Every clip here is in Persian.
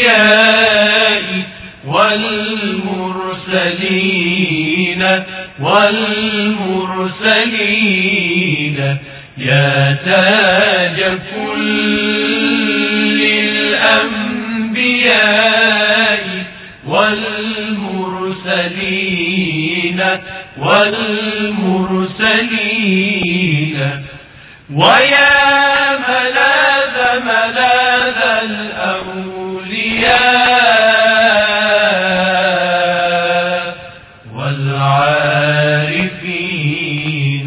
الأنبياء والمرسلين يا تاج كل الأنبياء والمرسلين ويا ملاذ الأولياء والعارفين.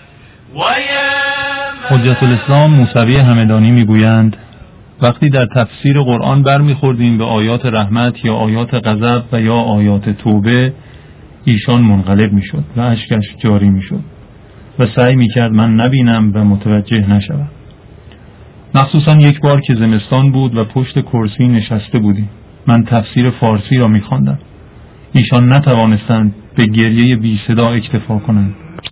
حجت الاسلام موسوی همدانی میگویند وقتی در تفسیر قرآن برمیخوردیم به آیات رحمت یا آیات غضب و یا آیات توبه، ایشان منقلب میشد و اشکش جاری میشد و سعی میکرد من نبینم و متوجه نشوم. مخصوصا یک بار که زمستان بود و پشت کرسی نشسته بودیم، من تفسیر فارسی را میخواندم. ایشان نتوانستند به گریه بی صدا اکتفا کنند.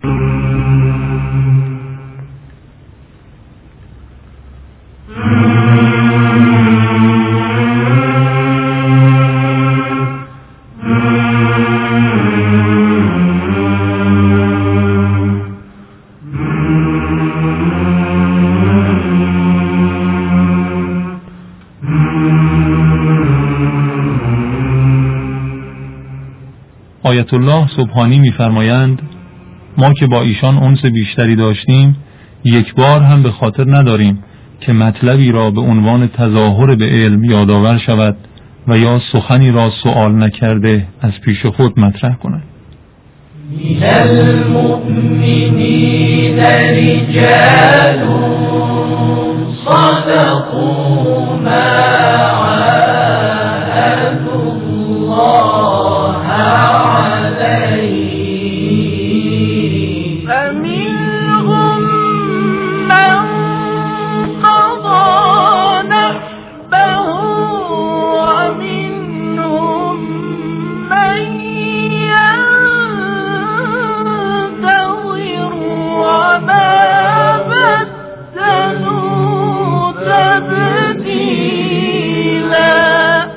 آیت الله سبحانی می‌فرمایند ما که با ایشان انس بیشتری داشتیم، یک بار هم به خاطر نداریم که مطلبی را به عنوان تظاهر به علم یادآور شود و یا سخنی را سؤال نکرده از پیش خود مطرح کنند. من المؤمنین رجال صدقوا ما عاهدوا الله علیه فمنهم من قضى نحبه ومنهم من ينتظر وما بدلوا تبدیلا.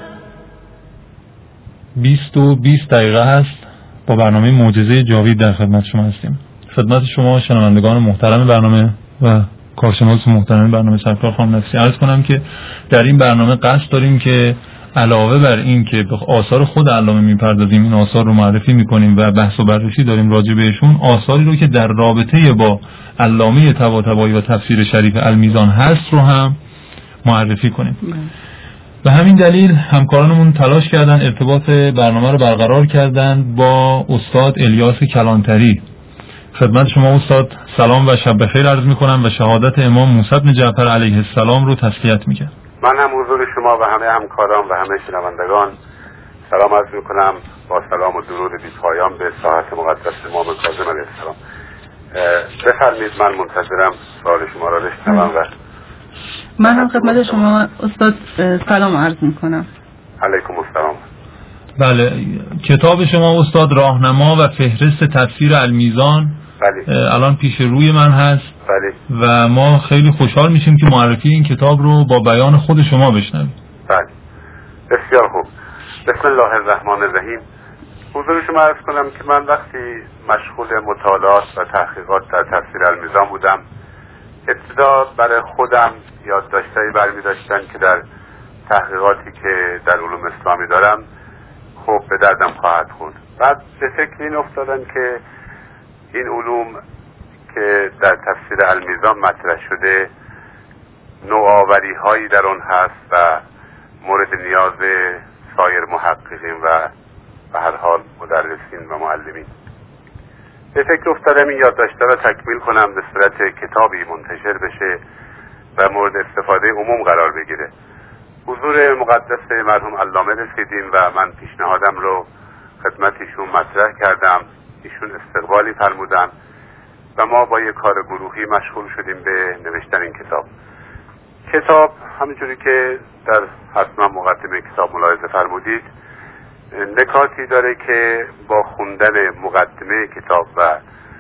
20 دقیقه هست با برنامه معجزه جاوید در خدمت شما هستیم. خدمت شما شنوندگان محترم برنامه و کارشناس محترم برنامه سرکار خانم نفیسی عرض کنم که در این برنامه قصد داریم که علاوه بر این که به آثار خود علامه میپردازیم، این آثار رو معرفی میکنیم و بحث و بررسی داریم راجع بهشون، آثاری رو که در رابطه با علامه طباطبایی و تفسیر شریف المیزان هست رو هم معرفی کنیم. به همین دلیل همکارانمون تلاش کردن ارتباط برنامه رو برقرار کردن با استاد الیاس کلانتری. خدمت شما استاد سلام و شب بخیر عرض میکنم و شهادت امام موسی بن جعفر علیه السلام رو تسلیت میگم. من هم حضور شما و همه همکاران و همه شنوندگان سلام عرض میکنم با سلام و درود بی پایان به ساحت مقدس امام کاظم علیه السلام. بفرمایید من منتظرم سوال شما را بشنوم. و من هم خدمت شما استاد سلام عرض میکنم. علیکم السلام. بله، کتاب شما استاد راهنما و فهرست تفسیر المیزان بله الان پیش روی من هست. بله. و ما خیلی خوشحال میشیم که معرفی این کتاب رو با بیان خود شما بشنویم. بله بسیار خوب. بسم الله الرحمن الرحیم. حضور شما عرض کنم که من وقتی مشغول مطالعات و تحقیقات در تفسیر المیزان بودم، ابتدا برای خودم یادداشتایی برمی داشتن که در تحقیقاتی که در علوم اسلامی دارم خب به دردم خواهد خورد. بعد به فکر این افتادم که این علوم که در تفسیر المیزان مطرح شده نوآوری هایی در آن هست و مورد نیاز سایر محققین و به هر حال مدرسین و معلمین. به فکر افتادم این یادداشت‌ها را تکمیل کنم به صورت کتابی منتشر بشه و مورد استفاده عموم قرار بگیره. حضور مقدس مرحوم علامه رسیدیم و من پیشنهادم رو خدمت ایشون مطرح کردم. ایشون استقبالی فرمودن و ما با یک کار گروهی مشغول شدیم به نوشتن این کتاب همونجوری که در حتما مقدمه کتاب ملاحظه فرمودید نکاتی داره که با خوندن مقدمه کتاب و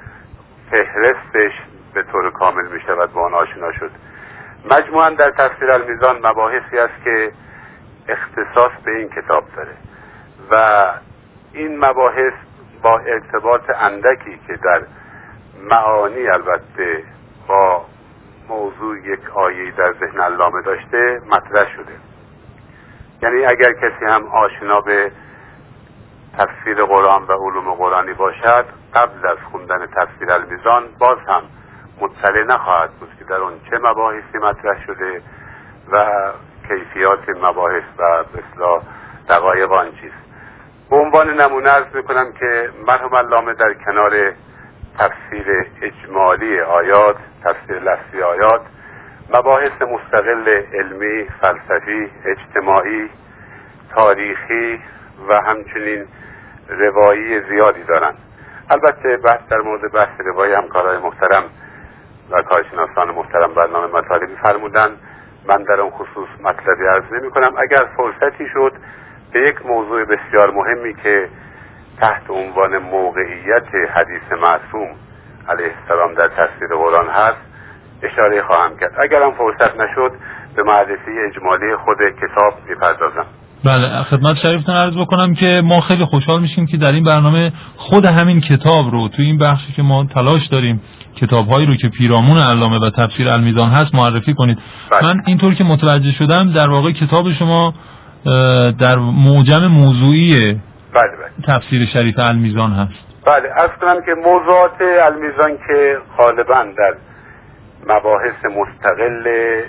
فهرستش به طور کامل می شود با آن آشنا شد. مجموعاً در تفسیر المیزان مباحثی است که اختصاص به این کتاب داره و این مباحث با ارتباط اندکی که در معانی البته با موضوع یک آیه در ذهن علامه داشته مطرح شده. یعنی اگر کسی هم آشنا به تفسیر قرآن و علوم قرآنی باشد، قبل از خوندن تفسیر المیزان باز هم مطلع نخواهد بود که در اون چه مباحثی مطرح شده و کیفیات مباحث و اصطلاح دقایق آن چیز. به عنوان نمونه عرض میکنم که مرحوم علامه در کنار تفسیر اجمالی آیات، تفسیر لفظی آیات، مباحث مستقل علمی، فلسفی، اجتماعی، تاریخی و همچنین روایی زیادی دارند. البته بحث در مورد بحث روایی همکارای محترم و کارشناسان محترم برنامه مطالبی فرمودن، من در اون خصوص مطلبی عرض نمی کنم. اگر فرصتی شد به یک موضوع بسیار مهمی که تحت عنوان موقعیت حدیث معصوم علیه السلام در تفسیر قرآن هست اشاره خواهم کرد. اگر هم فرصت نشد به معرفی اجمالی خود کتاب میپردازم. بله، خدمت شریفتون عرض بکنم که ما خیلی خوشحال میشیم که در این برنامه خود همین کتاب رو توی این بخشی که ما تلاش داریم کتاب‌هایی رو که پیرامون علامه و تفسیر المیزان هست معرفی کنید. بله. من اینطور که متوجه شدم در واقع کتاب شما در معجم موضوعی بله تفسیر شریف المیزان هست. بله، عرض کنم که موضوعات المیزان که غالباً در مباحث مستقل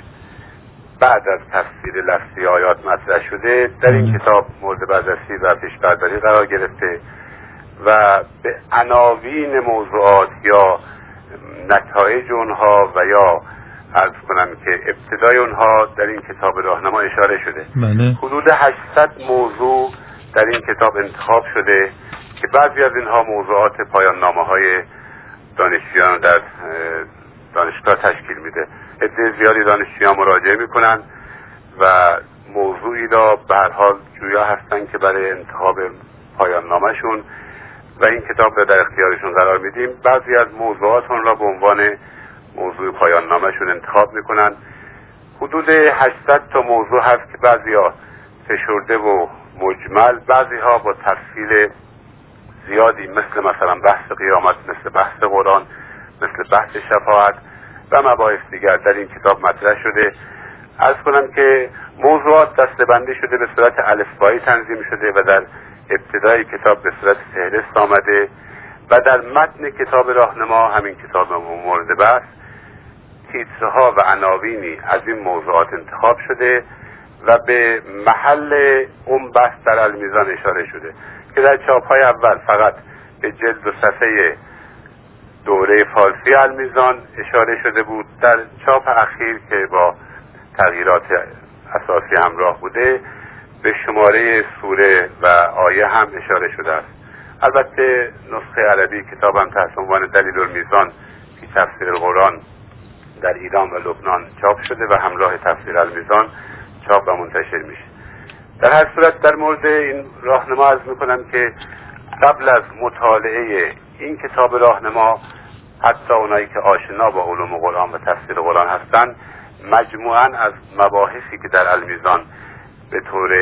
بعد از تفسیر لفظی آیات مطرح شده، در این کتاب مورد بررسی و پیش‌برداری قرار گرفته و به عناوین موضوعات یا نتایج اونها و یا عرض کنم که ابتدای اونها در این کتاب راهنما اشاره شده. بله. حدود 800 موضوع در این کتاب انتخاب شده که بعضی از اینها موضوعات پایان نامه‌های دانشجویان در دانشگاه تشکیل میده. عده زیادی دانشجویان مراجعه میکنن و موضوعی را به هر حال جویا هستن که برای انتخاب پایان نامه‌شون و این کتاب را در اختیارشون قرار میدیم. بعضی از موضوعات اون را به عنوان موضوع پایان نامه‌شون انتخاب میکنن. حدود 800 تا موضوع هست که بعضی‌ها فشرده و مجمل، بعضی‌ها با تفصیل زیادی مثلا بحث قیامت، مثل بحث قرآن، مثل بحث شفاعت و مباحث دیگر در این کتاب مطرح شده. عرض کنم که موضوعات دسته‌بندی شده، به صورت الفبایی تنظیم شده و در ابتدای کتاب به صورت فهرست آمده و در متن کتاب راهنما، همین کتاب مورد بحث، تیترها و عناوینی از این موضوعات انتخاب شده و به محل اون بحث در المیزان اشاره شده که در چاپ‌های اول فقط به جلد و صفحه دوره فارسی المیزان اشاره شده بود. در چاپ اخیر که با تغییرات اساسی همراه بوده به شماره سوره و آیه هم اشاره شده است. البته نسخه عربی کتاب هم تحت عنوان دلیل المیزان فی تفسیر القرآن در ایران و لبنان چاپ شده و همراه تفسیر المیزان چاپ و منتشر میشه. در هر صورت در مورد این راهنما عرض میکنم که قبل از مطالعه این کتاب راهنما حتی اونایی که آشنا با علوم قرآن و تفسیر قرآن هستن مجموعاً از مباحثی که در المیزان به طور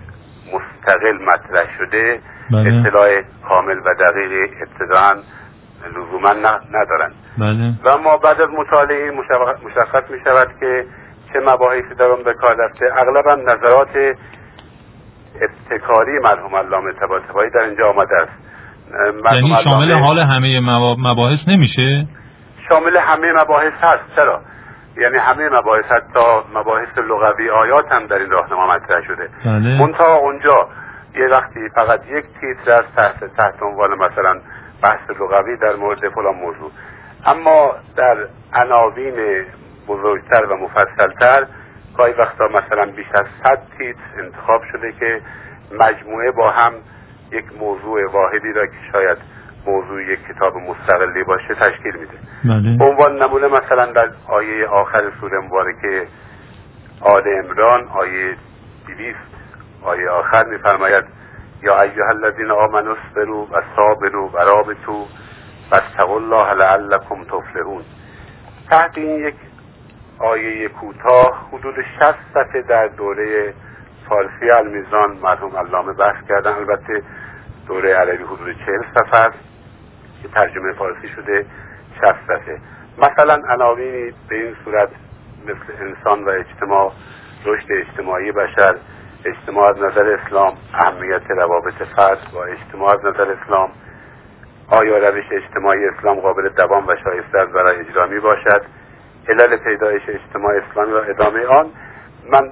مستقل مطرح شده اطلاع کامل و دقیق ابتداءً لزوما ندارن. و ما بعد از مطالعه مشخص می شود که چه مباحثی در اون به کار رفته. اغلباً نظرات ابتکاری مرحوم علامه طباطبایی در اینجا آمده است. یعنی شامل حال همه مباحث نمیشه؟ شامل همه مباحث هست. چرا؟ یعنی همه مباحث، حتی مباحث لغوی آیات هم در این راهنما مطرح شده. منتها اونجا یه وقتی فقط یک تیتر است تحت عنوان مثلا بحث لغوی در مورد فلان موضوع، اما در عناوین بزرگتر و مفصلتر گاهی وقتا مثلا بیش از 100 تیتر انتخاب شده که مجموعه با هم یک موضوع واحدی را که شاید موضوع یک کتاب مستقلی باشه تشکیل میده. به عنوان نمونه مثلا در آیه آخر سوره مبارکه آل عمران آیه 200 آیه آخر میفرماید یا ایها الذین آمنوا اصبروا و صابروا و رابطوا واتقوا الله لعلکم تفلحون. تحت این یک آیه کوتاه حدود 60 صفحه در دوره فارسی المیزان مرحوم علامه بحث کردن. البته دوره عربی حدود 40 صفحه است که ترجمه فارسی شده 60 صفحه. مثلا عناوینی به این صورت مثل انسان و اجتماع، رشد اجتماعی بشر، اجتماع از نظر اسلام، اهمیت روابط فرد با اجتماع از نظر اسلام، آیا روش اجتماعی اسلام قابل دوام و شایسته است برای اجرا می باشد، علل پیدایش اجتماع اسلامی و ادامه آن. من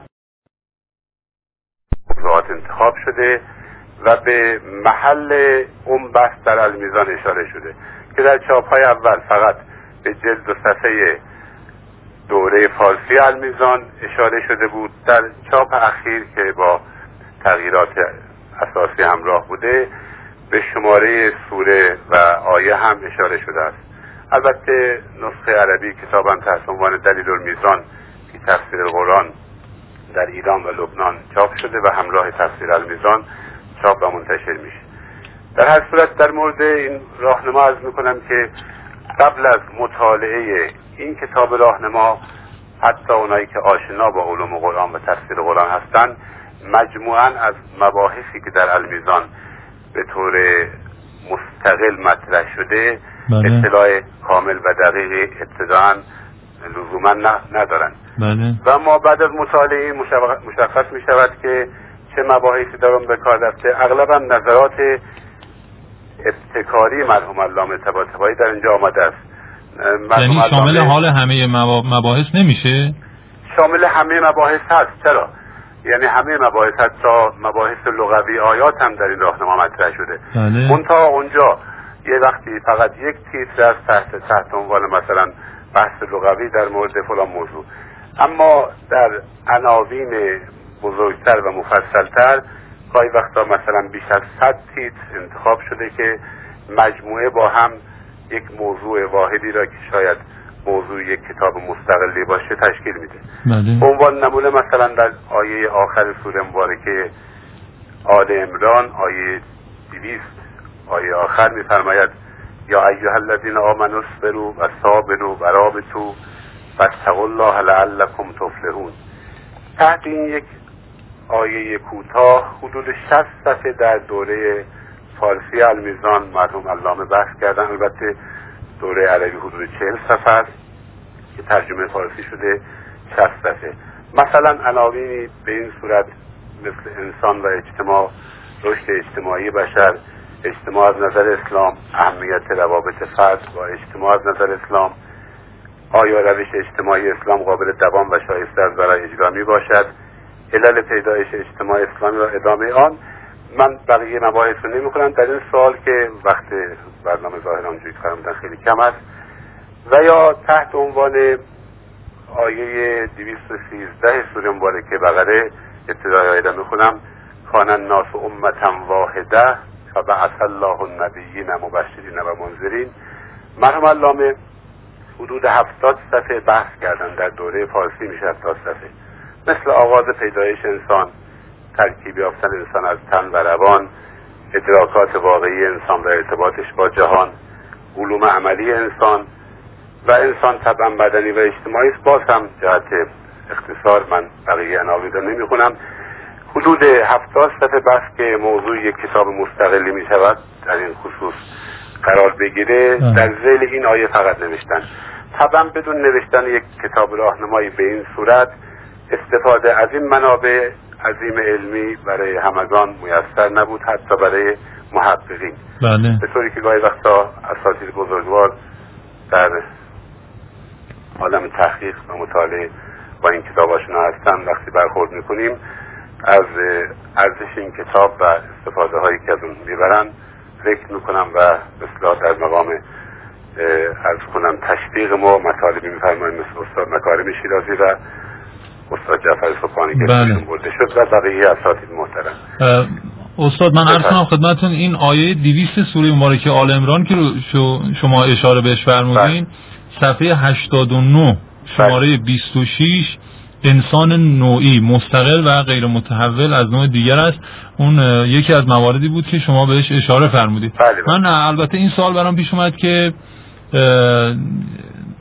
موضوعات انتخاب شده و به محل اون بحث در المیزان اشاره شده که در چاپ‌های اول فقط به جلد و صفحه دوره فارسی المیزان اشاره شده بود. در چاپ اخیر که با تغییرات اساسی همراه بوده به شماره سوره و آیه هم اشاره شده است. البته نسخه عربی کتابم تحت عنوان دلیل المیزان که تفسیر قرآن در ایران و لبنان چاپ شده و همراه تفسیر المیزان چاپ و منتشر میشه. در هر صورت در مورد این راهنما عرض میکنم که قبل از مطالعه این کتاب راهنما حتی اونایی که آشنا با علوم قرآن و تفسیر قرآن هستند مجموعاً از مباحثی که در المیزان به طور مستقل مطرح شده اطلاع کامل و دقیق ابتداءً لزوما ندارن. و ما بعد از مطالعه مشخص می شود که چه مباحثی در اون به کار رفته. اغلبا نظرات ابتکاری مرحوم علامه طباطبایی در اینجا آمده است. یعنی شامل حال همه مباحث نمیشه؟ شامل همه مباحث هست. چرا؟ یعنی همه مباحث، حتی مباحث لغوی آیات هم در این راهنما مطرح شده. منتها اونجا یه وقتی فقط یک تیتر است تحت عنوان مثلا بحث لغوی در مورد فلان موضوع، اما در عناوین بزرگتر و مفصلتر گاهی وقتا مثلا بیش از 100 تیتر انتخاب شده که مجموعه با هم یک موضوع واحدی را که شاید موضوع یک کتاب مستقلی باشه تشکیل میده. به عنوان نمونه مثلا در آیه آخر سوره مبارکه آل عمران آیه 200 آیه آخر میفرماید یا ایها الذین آمنوا اصبروا و صابروا و رابطوا واتقوا الله لعلکم تفلحون. تحت این یک آیه کوتاه حدود 60 صفحه در دوره فارسی المیزان مرحوم علامه بحث کردن. البته دوره عربی حدود 40 صفحه است که ترجمه فارسی شده 60 صفحه. مثلا عناوینی به این صورت مثل انسان و اجتماع، رشد اجتماعی بشر، اجتماع از نظر اسلام، اهمیت روابط فرد با اجتماع از نظر اسلام، آیا روش اجتماعی اسلام قابل دوام و شایسته است برای اجرا می باشد، علل پیدایش اجتماع اسلامی و ادامه آن. من بقیه مباحث رو نمی کنم در این سوال که وقت برنامه ظاهرا اونجوری که فرمودن خیلی کم است. و یا تحت عنوان آیه 213 سوره مبارکه بقره ابتدای آیه رو میخونم کان الناس امة واحده فبعث الله النبیین مبشرین و منذرین. مرحوم علامه حدود 70 صفحه بحث کردن در دوره فارسی میشه 70 صفحه، مثل آغاز پیدایش انسان، ترکیب یافتن انسان از تن و روان، ادراکات واقعی انسان و ارتباطش با جهان، علوم عملی انسان و انسان طبعا بدنی و اجتماعی است. باز هم جهت اختصار من بقیه عناوین رو نمیخونم. حدود 70 صفحه بحث که موضوع یک کتاب مستقلی می شود در این خصوص قرار بگیره در ذیل این آیه فقط نوشتن. طبعا بدون نوشتن یک کتاب راهنمایی به این صورت استفاده از این منابع عظیم علمی برای همگان میسر نبود، حتی برای محققین. به طوری که گاهی وقتا اساتید بزرگوار در عالم تحقیق و مطالعه با این کتاب آشنا هستن وقتی برخورد میکنیم از ارزش این کتاب و استفاده هایی که از اون میبرن فکر میکنم و بسیار در مقام عرض کنم تشویق ما مطالبی میفرماییم مثل استاد مکارم شیرازی و استاد جعفر صبحانی که برده شد و بقیه اساتید محترم. استاد من عرض کنم خدمتتون این آیه 200 سوره مبارکه آل عمران که شما اشاره بهش فرمودین صفحه 89 شماره 26 انسان نوعی مستقل و غیر متحول از نوع دیگر است. اون یکی از مواردی بود که شما بهش اشاره فرمودید. من البته این سوال برام پیش اومد که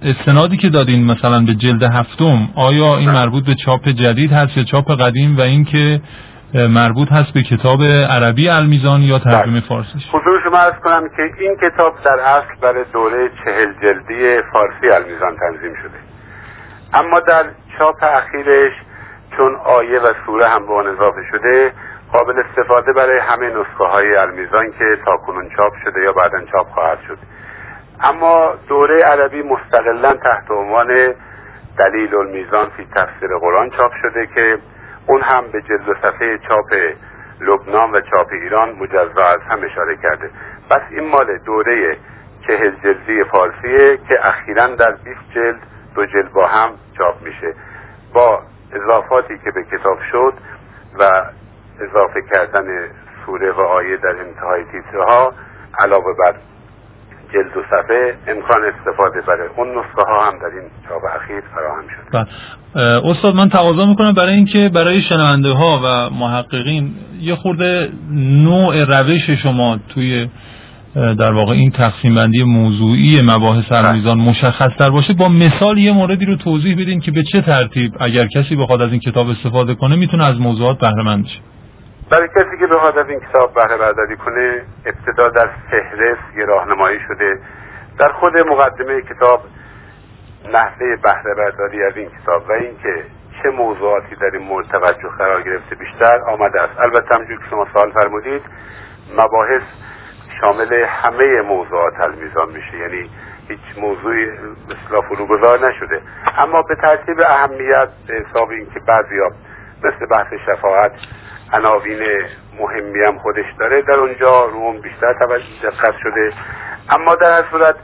استنادی که دادین مثلا به جلد 7، آیا این مربوط به چاپ جدید هست یا چاپ قدیم و اینکه مربوط هست به کتاب عربی المیزان یا ترجمه فارسیش؟ حضور شما عرض کنم که این کتاب در اصل برای دوره 40 جلدی فارسی المیزان تنظیم شده، اما در چاپ اخیرش چون آیه و سوره هم به آن اضافه شده قابل استفاده برای همه نسخه های المیزان که تاکنون چاپ شده یا بعداً چاپ خواهد شد. اما دوره عربی مستقلاً تحت عنوان دلیل المیزان فی تفسیر قرآن چاپ شده که اون هم به جلد و صفحه چاپ لبنان و چاپ ایران مجزا از هم اشاره کرده. پس این مال دوره 40 جلدی فارسیه که اخیراً در 20 جلد 2 جلد با هم چاپ میشه، با اضافاتی که به کتاب شد و اضافه کردن سوره و آیه در انتهای تیترها علاوه بر جلد و صفحه امکان استفاده برای اون نسخه ها هم در این چاپ اخیر فراهم شد. استاد من تقاضا میکنم برای اینکه برای شنونده ها و محققین یه خورده نوع روش شما توی در واقع این تقسیم بندی موضوعی مباحث المیزان مشخص تر باشه، با مثال یه موردی رو توضیح بدین که به چه ترتیب اگر کسی بخواد از این کتاب استفاده کنه میتونه از موضوعات بهره مند بشه. برای کسی که بخواد از این کتاب بهره برداری کنه ابتدا در فهرست یه راهنمایی شده. در خود مقدمه کتاب نحوه بهره برداری از این کتاب و اینکه چه موضوعاتی در این مورد توجه قرار گرفته بیشتر آمده است. البته همونجور که شما سوال فرمودید مباحث شامل همه موضوعات المیزان میشه، یعنی هیچ موضوعی مثلا فروگذار نشده، اما به ترتیب اهمیت به حساب اینکه بعضیا مثل بحث شفاعت عناوین مهمی هم خودش داره در اونجا روم بیشتر دقت شده، اما در هر صورت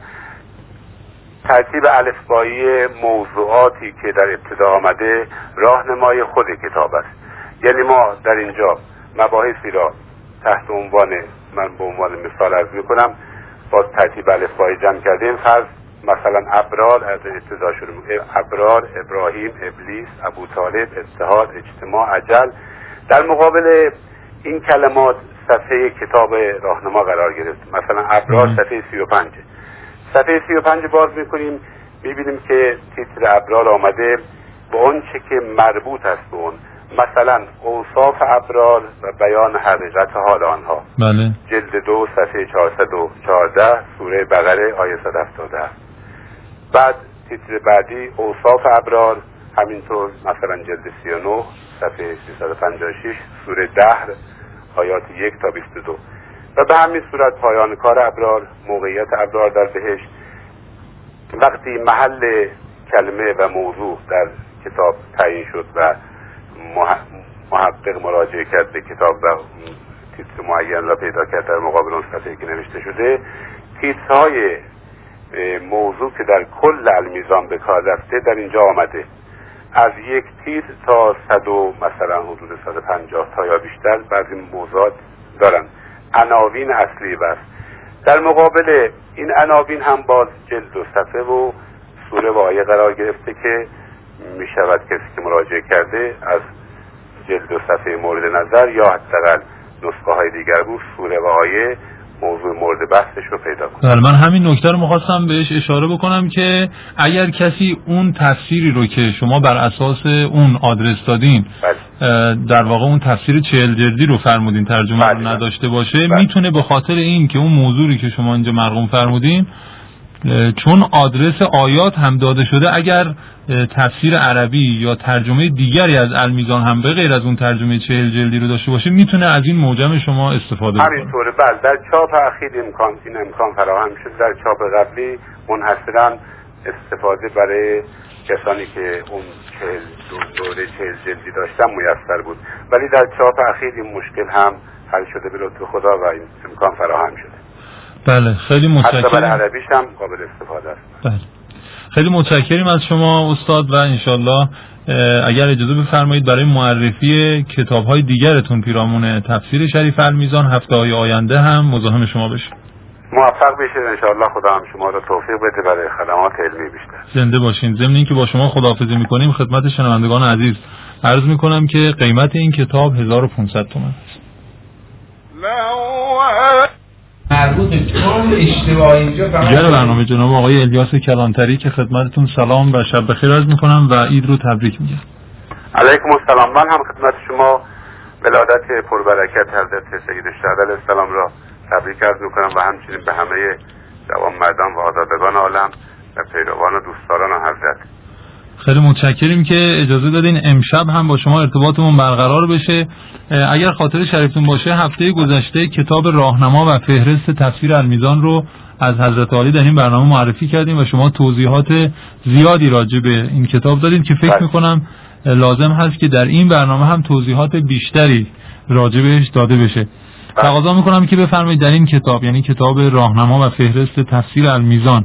ترتیب الفبایی موضوعاتی که در ابتدا آمده راهنمای خود کتاب است. یعنی ما در اینجا مباحثی را تحت عنوان، من به عنوان مثال عرض میکنم، با ترتیب الفبایی جمع کردیم. فرض مثلا ابرار از ابتدا شروع میکنیم، ابرار، ابراهیم، ابلیس، ابو طالب، اتحاد، اجتماع، اجل. در مقابل این کلمات صفحه کتاب راهنما قرار گرفت. مثلا ابرار صفحه 35. صفحه 35 باز میکنیم میبینیم که تیتر ابرار آمده با اون چه که مربوط است به اون، مثلا اوصاف ابرار و بیان حقیقت حال آنها. بله. جلد 2 صفحه 414 سوره بقره آیه 117. بعد تیتر بعدی اوصاف ابرار، همینطور مثلا جلد 39 صفحه 356 سوره دهر آیات 1 تا 22. و به همین صورت پایان کار ابرار، موقعیت ابرار در بهشت. وقتی محل کلمه و موضوع در کتاب تعیین شد و محقق مراجعه کرد به کتاب و تیتر معین را پیدا کرد در مقابل اون صفحه‌ای که نوشته شده، تیترهای موضوع که در کل المیزان به کار رفته در اینجا آمده، از یک تیتر تا 100 مثلا حدود 150 تا یا بیشتر بعضی موضوعات دارن. عناوین اصلی بس. در مقابل این عناوین هم باز جلد و صفحه و سوره و آیه قرار گرفته که می شود کسی که مراجعه کرده از جلد و صفحه مورد نظر یا حداقل نسخه های دیگر بود سوره و آیه موضوع مورد بحثش رو پیدا کنه. من همین نکته رو می‌خواستم بهش اشاره بکنم که اگر کسی اون تفسیری رو که شما بر اساس اون آدرس دادین در واقع اون تفسیر 40 جلدی رو فرمودین ترجمه رو نداشته باشه، میتونه به خاطر این که اون موضوعی که شما اینجا مرقوم فرمودین چون آدرس آیات هم داده شده، اگر تفسیر عربی یا ترجمه دیگری از المیزان هم به غیر از اون ترجمه 40 جلدی رو داشته باشه میتونه از این موجم شما استفاده کنه. همینطوره. بله، در چاپ اخیر این امکان فراهم شد. در چاپ قبلی منحصراً استفاده برای کسانی که اون دوره 40 جلدی داشتن میسر بود، ولی در چاپ اخیر این مشکل هم حل شده به لطف خدا و این امکان فراهم شده. بله، خیلی متشکرم. حتی برای عربیش هم قابل استفاده است. بله. خیلی متشکریم از شما استاد و انشالله اگر اجازه بفرمایید برای معرفی کتاب‌های دیگرتون پیرامون تفسیر شریف المیزان هفته‌های آینده هم مزاحم شما بشیم. موفق بشید انشالله. خدا هم شما را توفیق بده برای خدمات علمی بیشتر. زنده باشین. ضمن اینکه با شما خداحافظی می‌کنیم خدمت شنوندگان عزیز عرض می‌کنم که قیمت این کتاب 1500 تومان است. مربوط به طور اشتباه اینجا فقط دیگر برنامه جناب آقای الیاس کلانتری که خدمتتون سلام و شب بخیر عرض میکنم و عید رو تبریک میگم. علیکم السلام. من هم خدمت شما ولادت پربرکت حضرت سید الشهداء علیه السلام را تبریک عرض میکنم و همچنین به همه جوانمردان و آزادگان عالم و پیروان و دوستداران حضرت. خیلی متشکریم که اجازه دادین امشب هم با شما ارتباطمون برقرار بشه. اگر خاطر شریفتون باشه هفته گذشته کتاب راهنما و فهرست تفسیر المیزان رو از حضرت عالی در این برنامه معرفی کردیم و شما توضیحات زیادی راجع به این کتاب دادین که فکر میکنم لازم هست که در این برنامه هم توضیحات بیشتری راجع بهش داده بشه. تقاضا میکنم که بفرمایید در این کتاب، یعنی کتاب راهنما و فهرست تفسیر المیزان،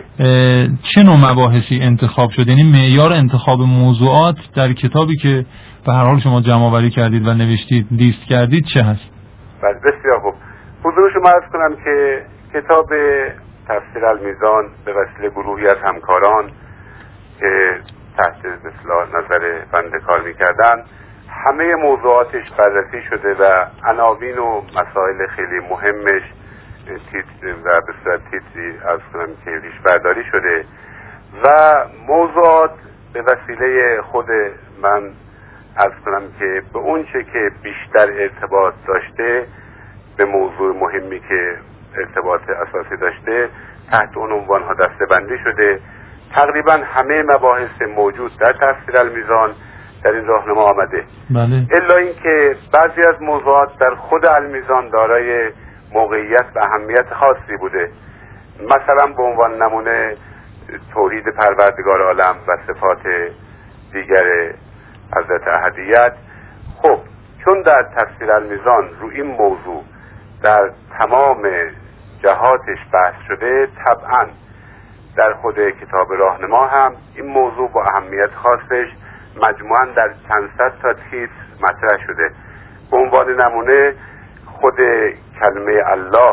چه نوع مباحثی انتخاب شد؟ یعنی معیار انتخاب موضوعات در کتابی که به هر حال شما جمع آوری کردید و نوشتید لیست کردید چه هست؟ بله بسیار خوب. حضور شما عرض کنم که کتاب تفسیر المیزان به وسیله گروهی از همکاران که تحت نظر بنده کار میکردن همه موضوعاتش بررسی شده و عناوین و مسائل خیلی مهمش تیتر و به صورت تیتری از کنم که ریش برداری شده و موضوعات به وسیله خود من از کنم که به اون چه که بیشتر ارتباط داشته به موضوع مهمی که ارتباط اساسی داشته تحت اون عنوان ها دسته بندی شده. تقریبا همه مباحث موجود در تفسیر المیزان در این راهنما آمده. بله. الا اینکه بعضی از موضوعات در خود المیزان دارای موقعیت و اهمیت خاصی بوده. مثلا به عنوان نمونه توحید پروردگار عالم و صفات دیگر حضرت احدیت. خب چون در تفسیر المیزان رو این موضوع در تمام جهاتش بحث شده، طبعا در خود کتاب راهنما هم این موضوع با اهمیت خاصش مجموعاً در چند صد تا تیتر مطرح شده. به عنوان نمونه خود کلمه الله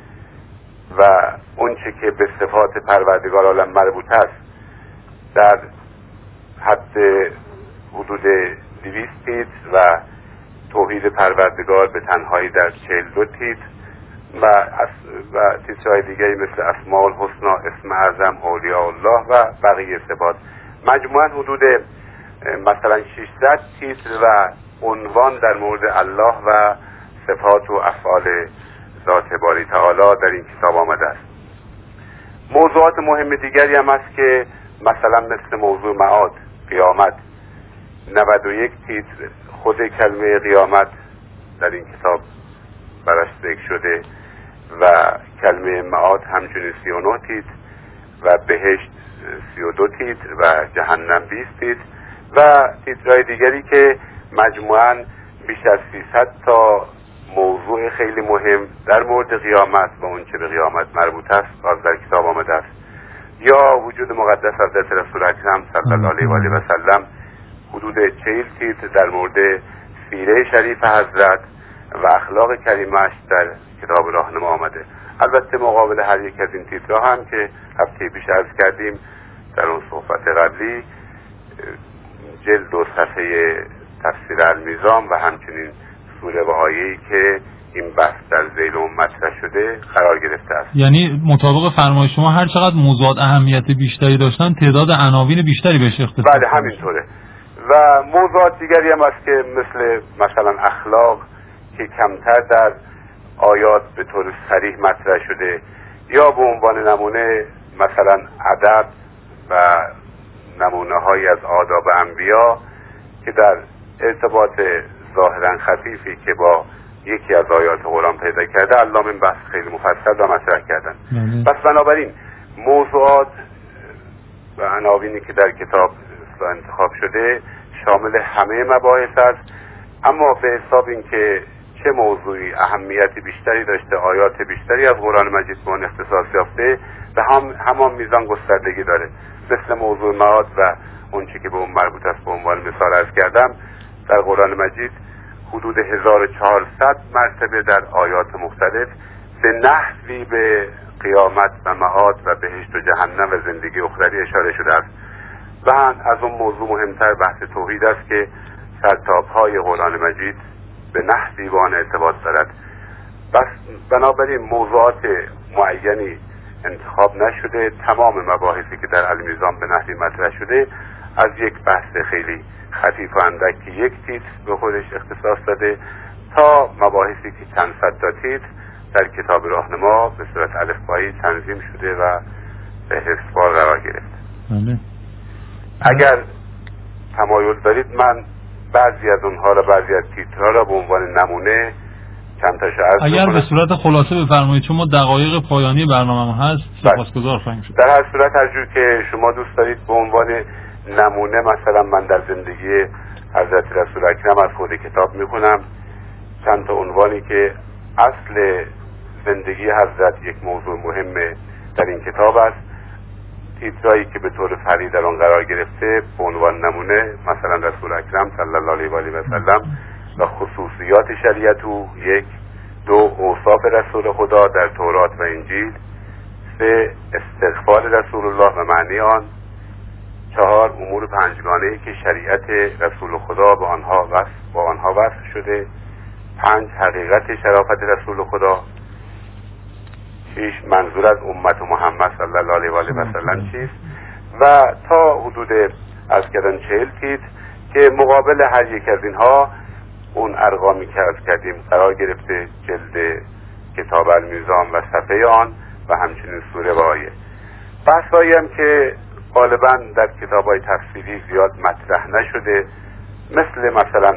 و اون چه که به صفات پروردگار عالم مربوط است در حد حدود 200 تیتر و توحید پروردگار به تنهایی در 42 تیتر و تیترهای دیگری مثل اسماء الحسنی، اسم اعظم، اولیاء الله و بقیه صفات. مجموعاً حدود مثلا 600 تیتر و عنوان در مورد الله و صفات و افعال ذات باری تعالی در این کتاب آمده است. موضوعات مهم دیگری هم است که مثلا مثل موضوع معاد، قیامت، 91 تیتر خود کلمه قیامت در این کتاب براش ذکر شده و کلمه معاد همچنین 39 تیتر و بهشت 32 تیتر و جهنم 20 تیتر و تیترهای دیگری که مجموعاً بیش از 300 تا موضوع خیلی مهم در مورد قیامت و اون چه به قیامت مربوط است باز در کتاب آمده است. یا وجود مقدس حضرت رسول اکرم صلی الله علیه و آله و سلم، حدود 40 تیتر در مورد سیره شریف حضرت و اخلاق کریمش در کتاب راهنما آمده. البته مقابل هر یک از این تیترها هم که هفته پیش عرض کردیم در اون صحبت قبلی جلد و صفحه تفسیر المیزان و همچنین سوره و آیه‌ای که این بحث در ذیل اون مطرح شده قرار گرفته است. یعنی مطابق فرمایش شما هر چقدر موضوعات اهمیت بیشتری داشتن تعداد عناوین بیشتری بهش اختصاص. بله همینطوره. و موضوعات دیگری هم است که مثلا اخلاق که کمتر در آیات به طور صریح مطرح شده، یا به عنوان نمونه مثلا ادب و نمونه های از آداب انبیا که در ارتباط ظاهرا خفیفی که با یکی از آیات قرآن پیدا کرده علامه این بحث خیلی مفصل و مطرح کردن. پس بنابراین موضوعات و عناوینی که در کتاب انتخاب شده شامل همه مباحث است، اما به حساب این که چه موضوعی اهمیت بیشتری داشته، آیات بیشتری از قرآن مجید به اون اختصاص یافته و همان میزان گستردگی داره. مثل موضوع معاد و اون چی که به اون مربوط است به عنوان مثال عرض کردم، در قرآن مجید حدود 1400 مرتبه در آیات مختلف به نحوی به قیامت و معاد و بهشت و جهنم و زندگی اخروی اشاره شده است. و از اون موضوع مهمتر بحث توحید است که سرتاب‌های قرآن مجید به نحوی با آن ارتباط دارد. بس بنابراین موضوعات معینی انتخاب نشده. تمام مباحثی که در المیزان به نحوی مطرح شده از یک بحث خیلی خفیف و اندک که یک تیتر به خودش اختصاص داده تا مباحثی که چند صد تا تیتر در کتاب راهنما به صورت الفبایی تنظیم شده و به حفظوار قرار گرفته. اگر تمایل دارید من بعضی از اونها را، بعضی از تیترها را به عنوان نمونه چند تاشو عرض اگر بکنم. به صورت خلاصه بفرمایید، چون ما دقایق پایانی برنامه هست. سپاسگزار خواهیم شد. در هر صورت هر جور که شما دوست دارید به عنوان نمونه، مثلا من در زندگی حضرت رسول اکرم از خود کتاب میخونم چند تا عنوانی که اصل زندگی حضرت یک موضوع مهمه در این کتاب است. تیترایی که به طور فردی در آن قرار گرفته به عنوان نمونه مثلا رسول اکرم صلی الله علیه و آله و سلم و خصوصیات شریعت او، 1. 2. اوصاف رسول خدا در تورات و انجیل. 3. استغفار رسول الله و معنی آن. 4. امور پنجگانه‌ای که شریعت رسول خدا با آنها وصف شده. 5. حقیقت شرافت رسول خدا. 6. منظور از امت محمد صلی الله علیه و آله و سلم چیست؟ و تا حدود از کردن 40 تیتر که مقابل هر یک از اینها اون ارقامی که از کردیم قرار گرفته، جلد کتاب المیزان و صفحه آن و همچنین سوره و آیه. بحثایی هم که غالبا در کتاب‌های تفسیری زیاد مطرح نشده، مثلا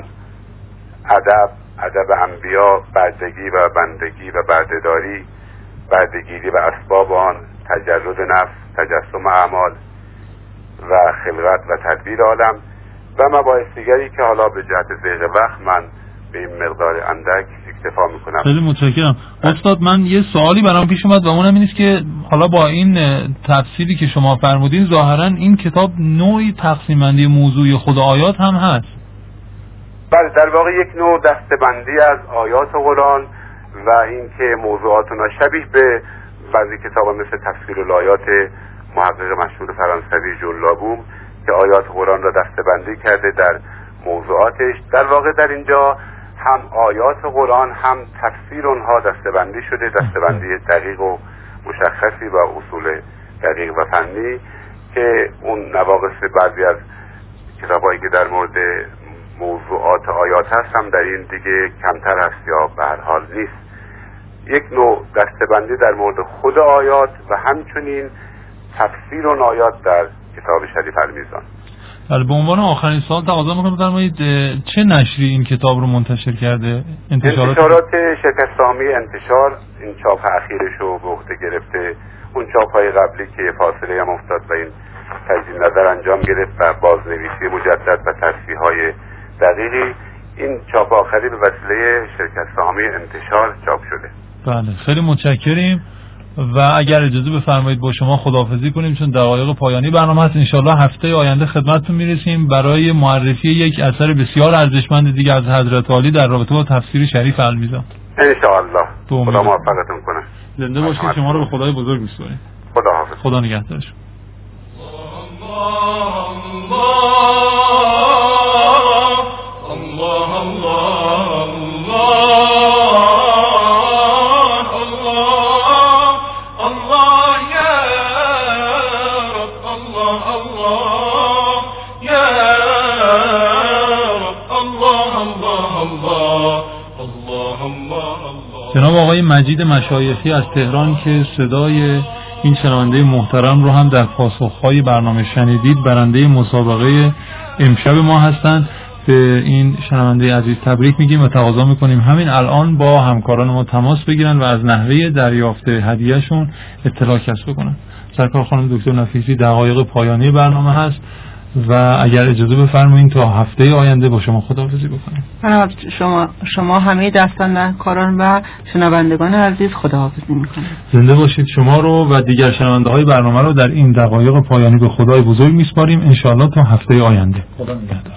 ادب انبیا، بردگی و بندگی و بردهداری، بردگیری و اسباب آن، تجرد نفس، تجسم اعمال و خلقت و تدبیر عالم و مباحث دیگری که حالا به جهت ضیق وقت من به این مقدار اندک اکتفا میکنم. خیلی متشکرم. استاد، من یه سوالی برام پیش اومد و اونم اینه که حالا با این تفسیری که شما فرمودین ظاهرا این کتاب نوعی تقسیم بندی موضوعی خود آیات هم هست. بله، در واقع یک نوع دسته‌بندی از آیات قرآن و اینکه موضوعاتنا شبیه به بعضی کتابا مثل تفسیر الآیات محقق مشهور فرانسوی ژول لابوم که آیات قرآن را دسته‌بندی کرده در موضوعاتش. در واقع در اینجا هم آیات قرآن هم تفسیر اونها دسته‌بندی شده، دسته‌بندی دقیق و مشخصی و اصول دقیق و فنی که اون نواقص بعضی از کتابایی که در مورد موضوعات آیات هست هم در این دیگه کمتر هست یا به هر حال نیست. یک نوع دسته‌بندی در مورد خود آیات و همچنین تفسیر اون آیات در کتاب شریف المیزان. بله، به عنوان آخرین سوال تقاضا می‌کنم بفرمایید چه نشری این کتاب رو منتشر کرده؟ انتشارات شرکت سهامی انتشار این چاپ اخیرش رو به عهده گرفته. اون چاپ‌های قبلی که فاصله هم افتاد و این تجدید نظر انجام گرفت و بازنویسی مجدد و تصحیح‌های دقیقی، این چاپ آخری به وسیله شرکت سهامی انتشار چاپ شده. بله، خیلی متشکریم و اگر اجازه بفرمایید با شما خداحافظی کنیم چون دقایق پایانی برنامه هست. انشالله هفته آینده خدمتتون میرسیم برای معرفی یک اثر بسیار ارزشمند دیگه از حضرت عالی در رابطه با تفسیر شریف المیزان. انشاءالله. خدا موفقتون کنه. زنده باشید. شما رو به خدای بزرگ میسپاریم. خداحافظ. خدا نگهدارش. جناب آقای مجید مشایخی از تهران که صدای این شنونده محترم رو هم در پاسخهای برنامه شنیدید، برنده مسابقه امشب ما هستند. به این شنونده عزیز تبریک میگیم و تقاضا میکنیم همین الان با همکاران ما تماس بگیرن و از نحوه دریافت هدیهشون اطلاع کسب کنن. سرکار خانم دکتر نفیسی، دقایق پایانی برنامه هست و اگر اجازه بفرمایید تا هفته آینده با شما خداحافظی بکنیم. شما همه دستاندرکاران و شنوندگان عزیز خداحافظی میکنیم. روزنده باشید. شما رو و دیگر شنونده های برنامه رو در این دقایق پایانی به خدای بزرگ میسپاریم. انشالله تا هفته آینده. خدا نگهدار.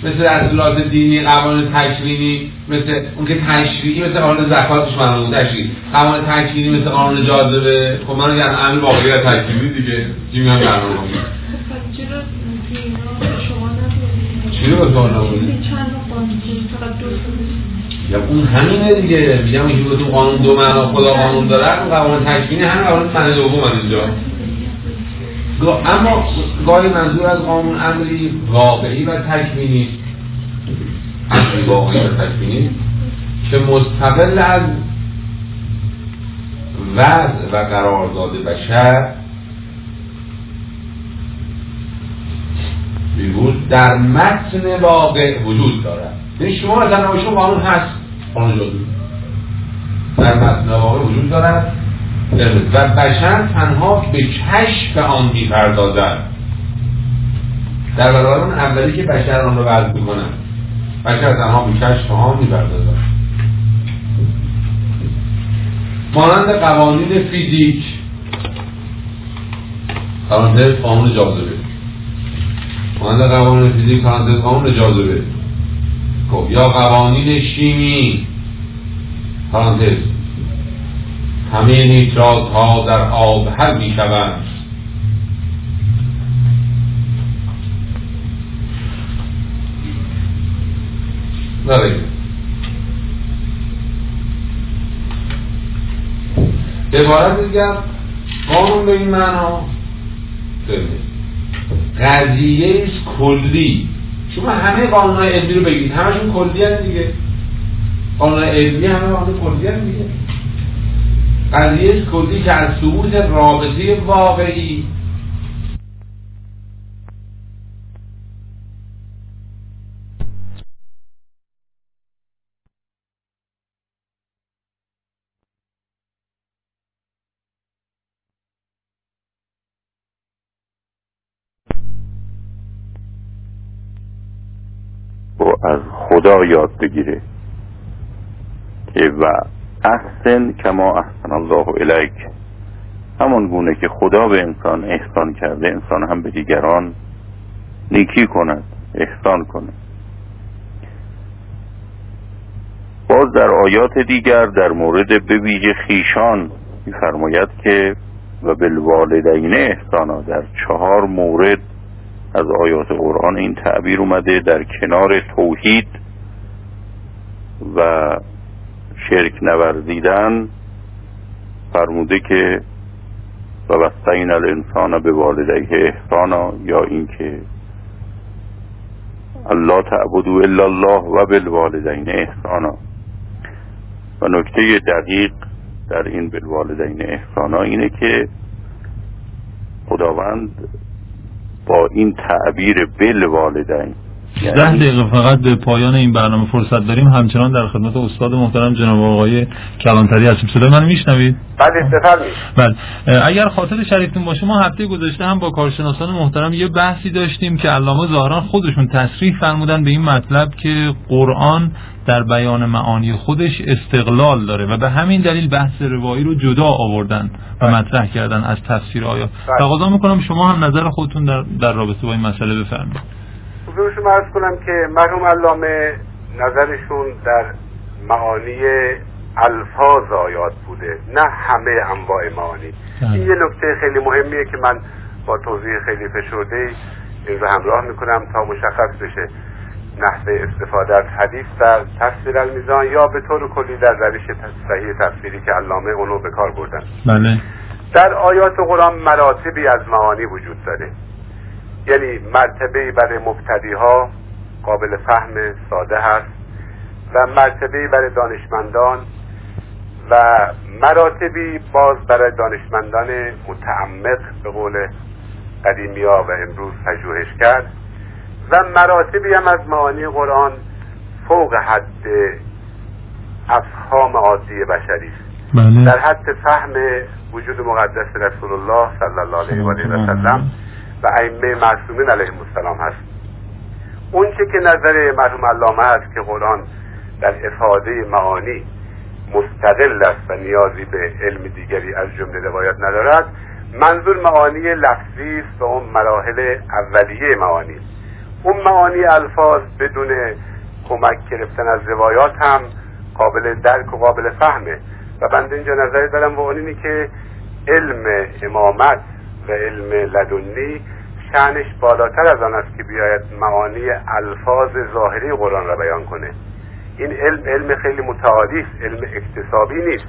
مثل اصولات دینی، قوانین تکوینی، مثل اون که تشریعی مثل قانون زکاتش معلومه تشریعی، قوانین تکوینی مثل قانون جاذبه. خب من یعنی امر واقعی تکوینی دیگه چی میان برنامه کنم. چی رو بتوان نبودی؟ یا اون همینه دیگه. میگم اینجا بهتون قانون دو معنا خدا قانون داره، اون قوانین تکوینی همین قوانین معنی دوم اینجا. اما گاهی منظور از قانون امری واقعی و تکوینی، امری واقعی و تکوینی که مستقل از وضع و قرارداد بشر در متن واقع وجود دارد. یعنی شما مثلا نوشون قانون هست، قانون جادویی در متن واقع وجود دارد و بشر تنها به کشف آن می‌پردازد. در برابر اون اولی که بشر آن رو وضع می‌کند، بشر تنها به کشف آن می‌پردازد. مانند قوانین فیزیک، قانون جاذبه، مانند قوانین فیزیک، قانون جاذبه، خب یا قوانین شیمی، پرانتز همه نیترات ها در آب حل می شوند. عبارت دیگر قانون به این معنا قضیه کلی. شما همه قانون‌های علمی رو بگید، همشون کلی هست دیگه. قانون‌های علمی همه قانون کلی هست دیگه. قضیه کلی که از ثبوت رابطه واقعی و از خدا یاد بگیره که و احسن کما احسن الله الیک، همون گونه که خدا به انسان احسان کرده انسان هم به دیگران نیکی کند، احسان کند. باز در آیات دیگر در مورد به ویژه خویشان می‌فرماید که و بالوالدین احسانا. در 4 مورد از آیات قرآن این تعبیر اومده. در کنار توحید و شرک نورزیدن فرموده که و وصینا الانسان بوالدیه احسانا، یا این که الله تعبدوا الا الله و بالوالدین احسانا. و نکته دقیق در این بالوالدین احسانا اینه که خداوند با این تعبیر بالوالدین 10 دقیقه فقط به پایان این برنامه فرصت داریم. همچنان در خدمت استاد محترم جناب آقای کلانتری هستیم. صدای من میشنوید؟ بله بفرمایید. بله، اگر خاطر شریفتون باشه ما هفته گذشته هم با کارشناسان محترم یه بحثی داشتیم که علامه ظاهرا خودشون تصریح فرمودن به این مطلب که قرآن در بیان معانی خودش استقلال داره و به همین دلیل بحث روایی رو جدا آوردن و مطرح کردن از تفسیر آیات. تقاضا میکنم شما هم نظر خودتون در رابطه با این مسئله بفرمایید. حضور شما عرض کنم که مرحوم علامه نظرشون در معانی الفاظ آیات بوده، نه همه انواع معانی. این یه نکته خیلی مهمیه که من با توضیح خیلی فشرده این رو همراه میکنم تا مشخص بشه نحوه استفاده از حدیث در تفسیر المیزان یا به طور کلی در روش صحیح تفسیری که علامه اونو به کار بردن. بله. در آیات قرآن مراتبی از معانی وجود داره، یعنی مرتبه‌ای برای مبتدی‌ها قابل فهم ساده هست و مرتبه‌ای برای دانشمندان و مراتبی باز برای دانشمندان متعمق به قول قدیمی‌ها و امروز پژوهشگر، و مراتبی هم از معانی قرآن فوق حد افهام عادی بشری است. بله. در حد فهم وجود مقدس رسول الله صلی الله علیه و سلم و ائمه معصومین علیهم السلام هست. اون چه که نظر مرحوم علامه است که قرآن در افاده معانی مستقل است و نیازی به علم دیگری از جمله روایات ندارد، منظور معانی لفظی است و اون مراحل اولیه معانی. اون معانی الفاظ بدون کمک گرفتن از روایات هم قابل درک و قابل فهمه. و بنده اینجا نظری دارم و اون اینی که علم امامت و علم لدنی شأنش بالاتر از آن است که بیاید معانی الفاظ ظاهری قرآن را بیان کنه. این علم خیلی متعالی است، علم اکتسابی نیست.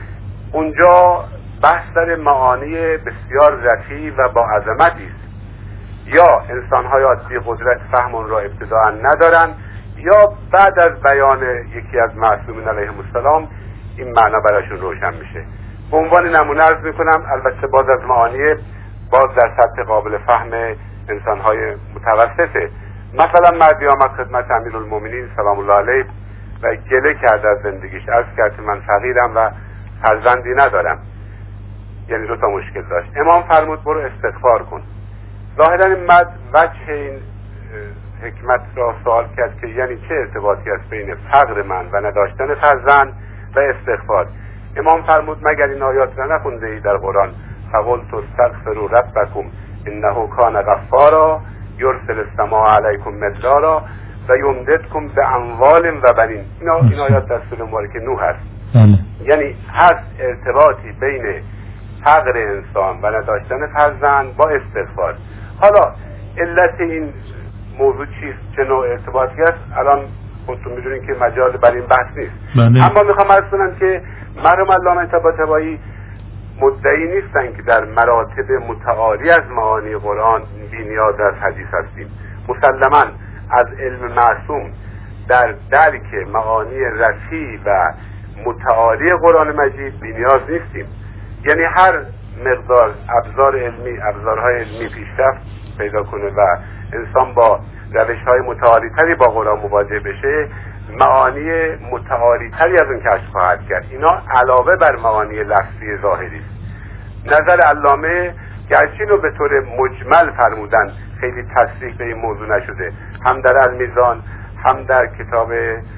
اونجا بحث در معانی بسیار رفیع و با عظمتی است. یا انسان‌های عادی قدرت فهم اون را ابتداء ندارن، یا بعد از بیان یکی از معصومین علیهم السلام این معنا براشون روشن میشه. به عنوان نمونه عرض میکنم، البته باز از معانی باز در سطح قابل فهم انسان‌های متوسطه. مثلا مردی آمد خدمت امیرالمومنین سلام الله علیه و گله کرد از زندگیش، عرض کرد من فقیرم و فرزندی ندارم، یعنی 2 تا مشکل داشت. امام فرمود برو استغفار کن. ظاهرا این مرد وجه این حکمت را سوال کرد که یعنی چه ارتباطی است بین فقر من و نداشتن فرزند و استغفار. امام فرمود مگر این آیات را نخونده ای در قرآن؟ فقلت استغفروا ربکم انه کان غفارا یرسل السماء علیکم مدرارا و یمددکم باموال و بنین. این آیات در سوره مبارکه نوح است. یعنی هست ارتباطی بین فقر انسان و نداشتن فرزند با استغفار. حالا علت این موضوع چیست، چه نوع ارتباطی است، الان خودتون میدونین که مجال برای این بحث نیست. اما میخوام عرض کنم که مرحوم علامه طباطبایی مدعی نیستن که در مراتب متعالی از معانی قرآن بی نیاز از حدیث هستیم. مسلماً از علم معصوم در درک معانی رفیع و متعالی قرآن مجید بی نیاز نیستیم. یعنی هر مقدار ابزارهای علمی پیشرفت پیدا کنه و انسان با روش‌های متعالی‌تری با قرآن مواجه بشه، معانی متعالی‌تری از اون کشف خواهد کرد. اینا علاوه بر معانی لفظی ظاهری است. نظر علامه گرچه اینو به طور مجمل فرمودن، خیلی تصریح به این موضوع نشده، هم در المیزان هم در کتاب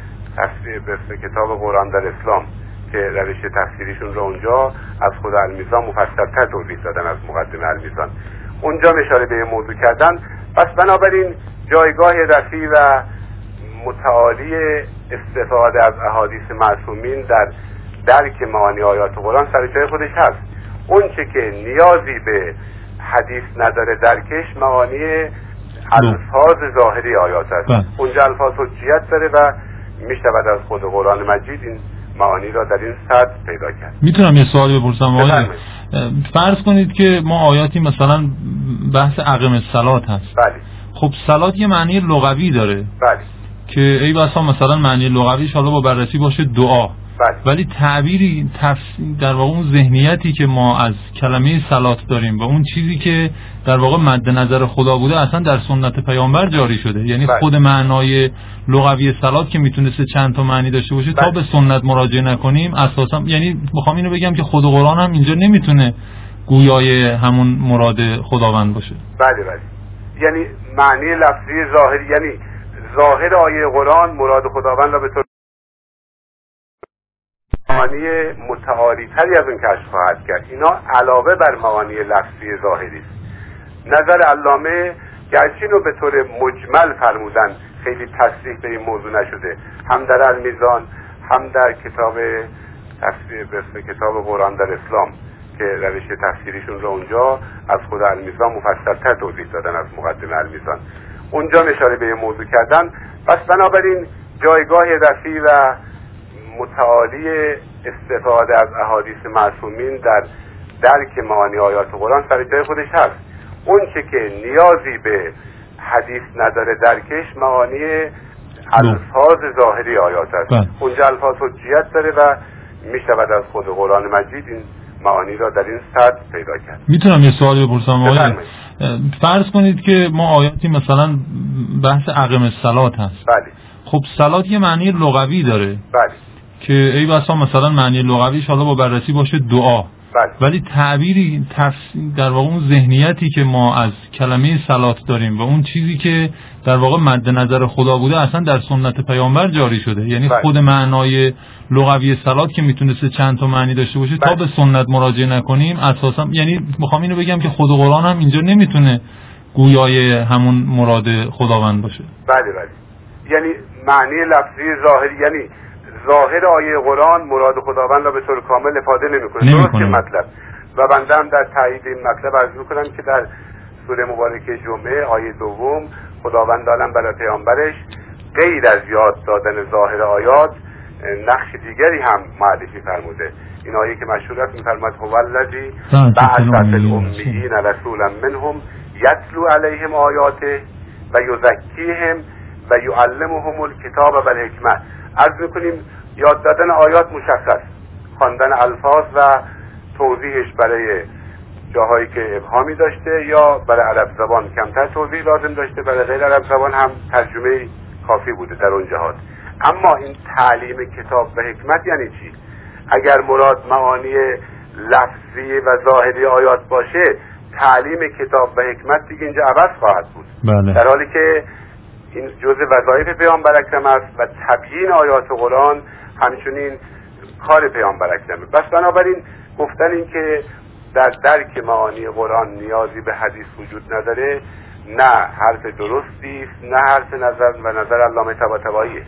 قرآن در اسلام که روش تفسیریشون رو اونجا از خود المیزان مفصل‌تر توضیح دادن از مقدمه المیزان، اونجا اشاره به این موضوع کردن. پس بنابراین جایگاه رفیع و متعالی استفاده از احادیث معصومین در درک معانی آیات قرآن سر جای خودش هست. اون چه که نیازی به حدیث نداره درکش معانی الفاظ ظاهری آیات است. اونجا الفاظ حجیت داره و میشود از خود قرآن مجید این معانی را در این سطح پیدا کرد. میتونم یه سوالی بپرسم آقای؟ فرض کنید که ما آیاتی مثلا بحث اقیم الصلات هست. بله. خب صلات یه معنی لغوی داره. بله. که ای بسا مثلا معنی لغویش حالا با بررسی باشه دعا. بله. ولی تعبیری در واقع اون ذهنیتی که ما از کلمه صلات داریم و اون چیزی که در واقع مد نظر خدا بوده اصلا در سنت پیامبر جاری شده. یعنی بله. خود معنای لغوی صلات که میتونسته چند تا معنی داشته باشه بله. تا به سنت مراجعه نکنیم اساسا، یعنی میخوام اینو بگم که خود قرآن هم اینجا نمیتونه گویای همون مراد خداوند باشه. بله بله. یعنی معنی لفظی ظاهری، یعنی ظاهر آیه قرآن مراد خداوند را به طور معانی متعالی تری از اون کشف خواهد کرد. اینا علاوه بر معانی لفظی ظاهری است. نظر علامه گرچه اینو به طور مجمل فرمودن، خیلی تصریح به این موضوع نشده، هم در المیزان هم در کتاب قرآن در اسلام که روش تفسیریشون رو اونجا از خود المیزان مفصل‌تر توضیح دادن از مقدمه المیزان، اونجا اشاره به این موضوع کردن. پس بنابراین جایگاه رفیع و متعالی استفاده از احادیث معصومین در درک معانی آیات قرآن سر جای خودش هست. اون چه که نیازی به حدیث نداره درکش معانی الفاظ ظاهری آیات است. اونجا الفاظ حجیت داره و میشود از خود قرآن مجید این معانی را در این سطح پیدا کرد. میتونم یه سوالی بپرسم آقای؟ فرض کنید که ما آیاتی مثلا بحث اقیم الصلات هست. بله. خب صلات یه معنی لغوی داره. بله. که ای بسا مثلا معنی لغویش حالا با بررسی باشه دعا. بله. ولی تعبیری در واقع اون ذهنیتی که ما از کلمه صلات داریم و اون چیزی که در واقع مد نظر خدا بوده اصلا در سنت پیامبر جاری شده. یعنی بله. خود معنای لغوی صلات که میتونسته چند تا معنی داشته باشه تا به سنت مراجعه نکنیم اساسا، یعنی میخوام اینو بگم که خود قرآن هم اینجا نمیتونه گویای همون مراد خداوند باشه. بله بله، یعنی معنی لفظی ظاهری، یعنی ظاهر آیه قرآن مراد خداوند را به طور کامل افاده نمی‌کنه. درست که مطلب و بنده هم در تایید این مطلب عرض می‌کنم که در سوره مبارکه جمعه آیه 2 خداوند عالم برای پیامبرش غیر از یاد دادن ظاهر آیات نقش دیگری هم معرفی فرموده. این آیه که مشهور است می‌فرماید هو الذی بعث فی الامیین رسولا منهم یتلو علیهم آیاته و یزکیهم و یعلمهم الکتاب و الحکمه. عرض می‌کنیم یاد دادن آیات مشخص، خواندن الفاظ و توضیحش برای جاهایی که ابهامی داشته یا برای عرب زبان کمتر توضیح لازم داشته، برای غیر عرب زبان هم ترجمه کافی بوده در اون جهات. اما این تعلیم کتاب و حکمت یعنی چی؟ اگر مراد معانی لفظی و ظاهری آیات باشه، تعلیم کتاب و حکمت دیگه اینجا عوض خواهد بود. بله. در حالی که این جزء وظایف پیامبر اکرم است و تبیین آیات قرآن همچنین کار پیامبر اکرمه. بس بنابراین گفتن این که در درک معانی قرآن نیازی به حدیث وجود نداره، نه حرف درستی است، نه حرف نظر علامه طباطباییه.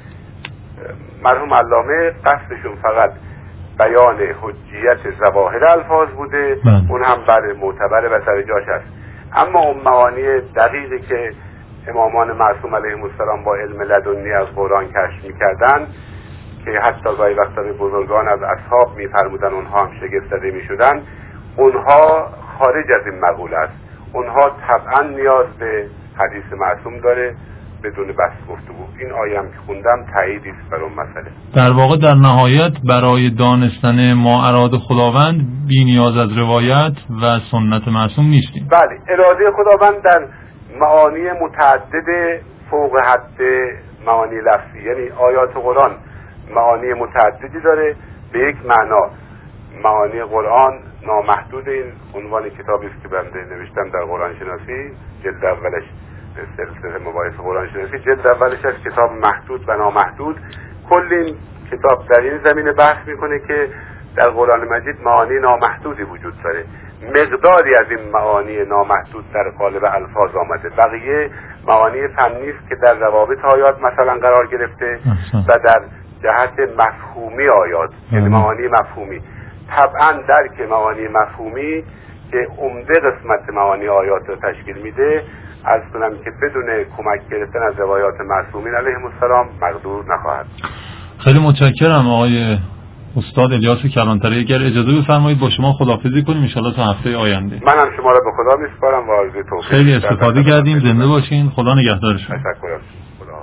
مرحوم علامه قصدشون فقط بیان حجیت ظواهر الفاظ بوده، اون هم بر معتبر و سر جاش است. اما اون معانی دقیقی که امامان معصوم علیهم السلام با علم لدنی از قرآن کشف میکردن که حتی گاهی وقتا بزرگان از اصحاب میفرمودن اونها هم شگفت زده میشدن، اونها خارج از این مقوله است. اونها طبعا نیاز به حدیث معصوم داره بدون بس گفتگو. این آیه هم که خوندم تاییدی است بر اون مسئله. در واقع در نهایت برای دانستن ما اراد خداوند بی نیاز از روایت و سنت معصوم نیستیم. بله، اراده خداوند در معانی متعدد فوق حد معانی لفظی، یعنی آیات قرآن معانی متعددی داره. به یک معنا معانی قرآن نامحدود، این عنوان کتابی است که بنده نوشتم در قرآن شناسی، جلد اولش سلسله مباحث قرآن شناسی، جلد اولش از کتاب محدود و نامحدود. کل این کتاب در این زمینه بحث میکنه که در قرآن مجید معانی نامحدودی وجود داره. مقداری از این معانی نامحدود در قالب الفاظ آمده، بقیه معانی فنی است که در روابط آیات مثلا قرار گرفته و در جهت مفهومی آیات، یعنی معانی مفهومی. طبعا درک معانی مفهومی که عمده قسمت معانی آیات رو تشکیل میده، عرض کنم که بدون کمک گرفتن از روایات معصومین علیهم السلام مقدور نخواهد. خیلی متشکرم آقای استاد الیاس کلانتری. اگر اجازه بفرمایید با شما خداحافظی کنیم ان شاءالله تا هفته آینده. منم شما را به خدا میسپارم و آرزوی توفیق. خیلی استفاده کردیم. زنده باشین. خدا نگهدار شما. تشکر. خدا.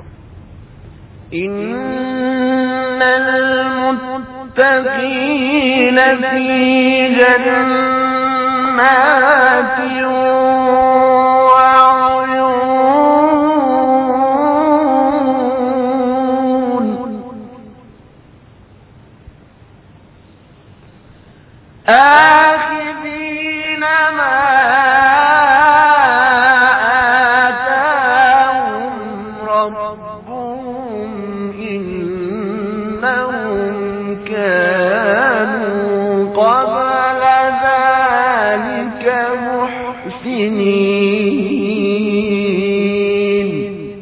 إن المتقين في جنات وعيون آخذين ما آتاهم ربهم إنهم كانوا قبل ذلك محسنين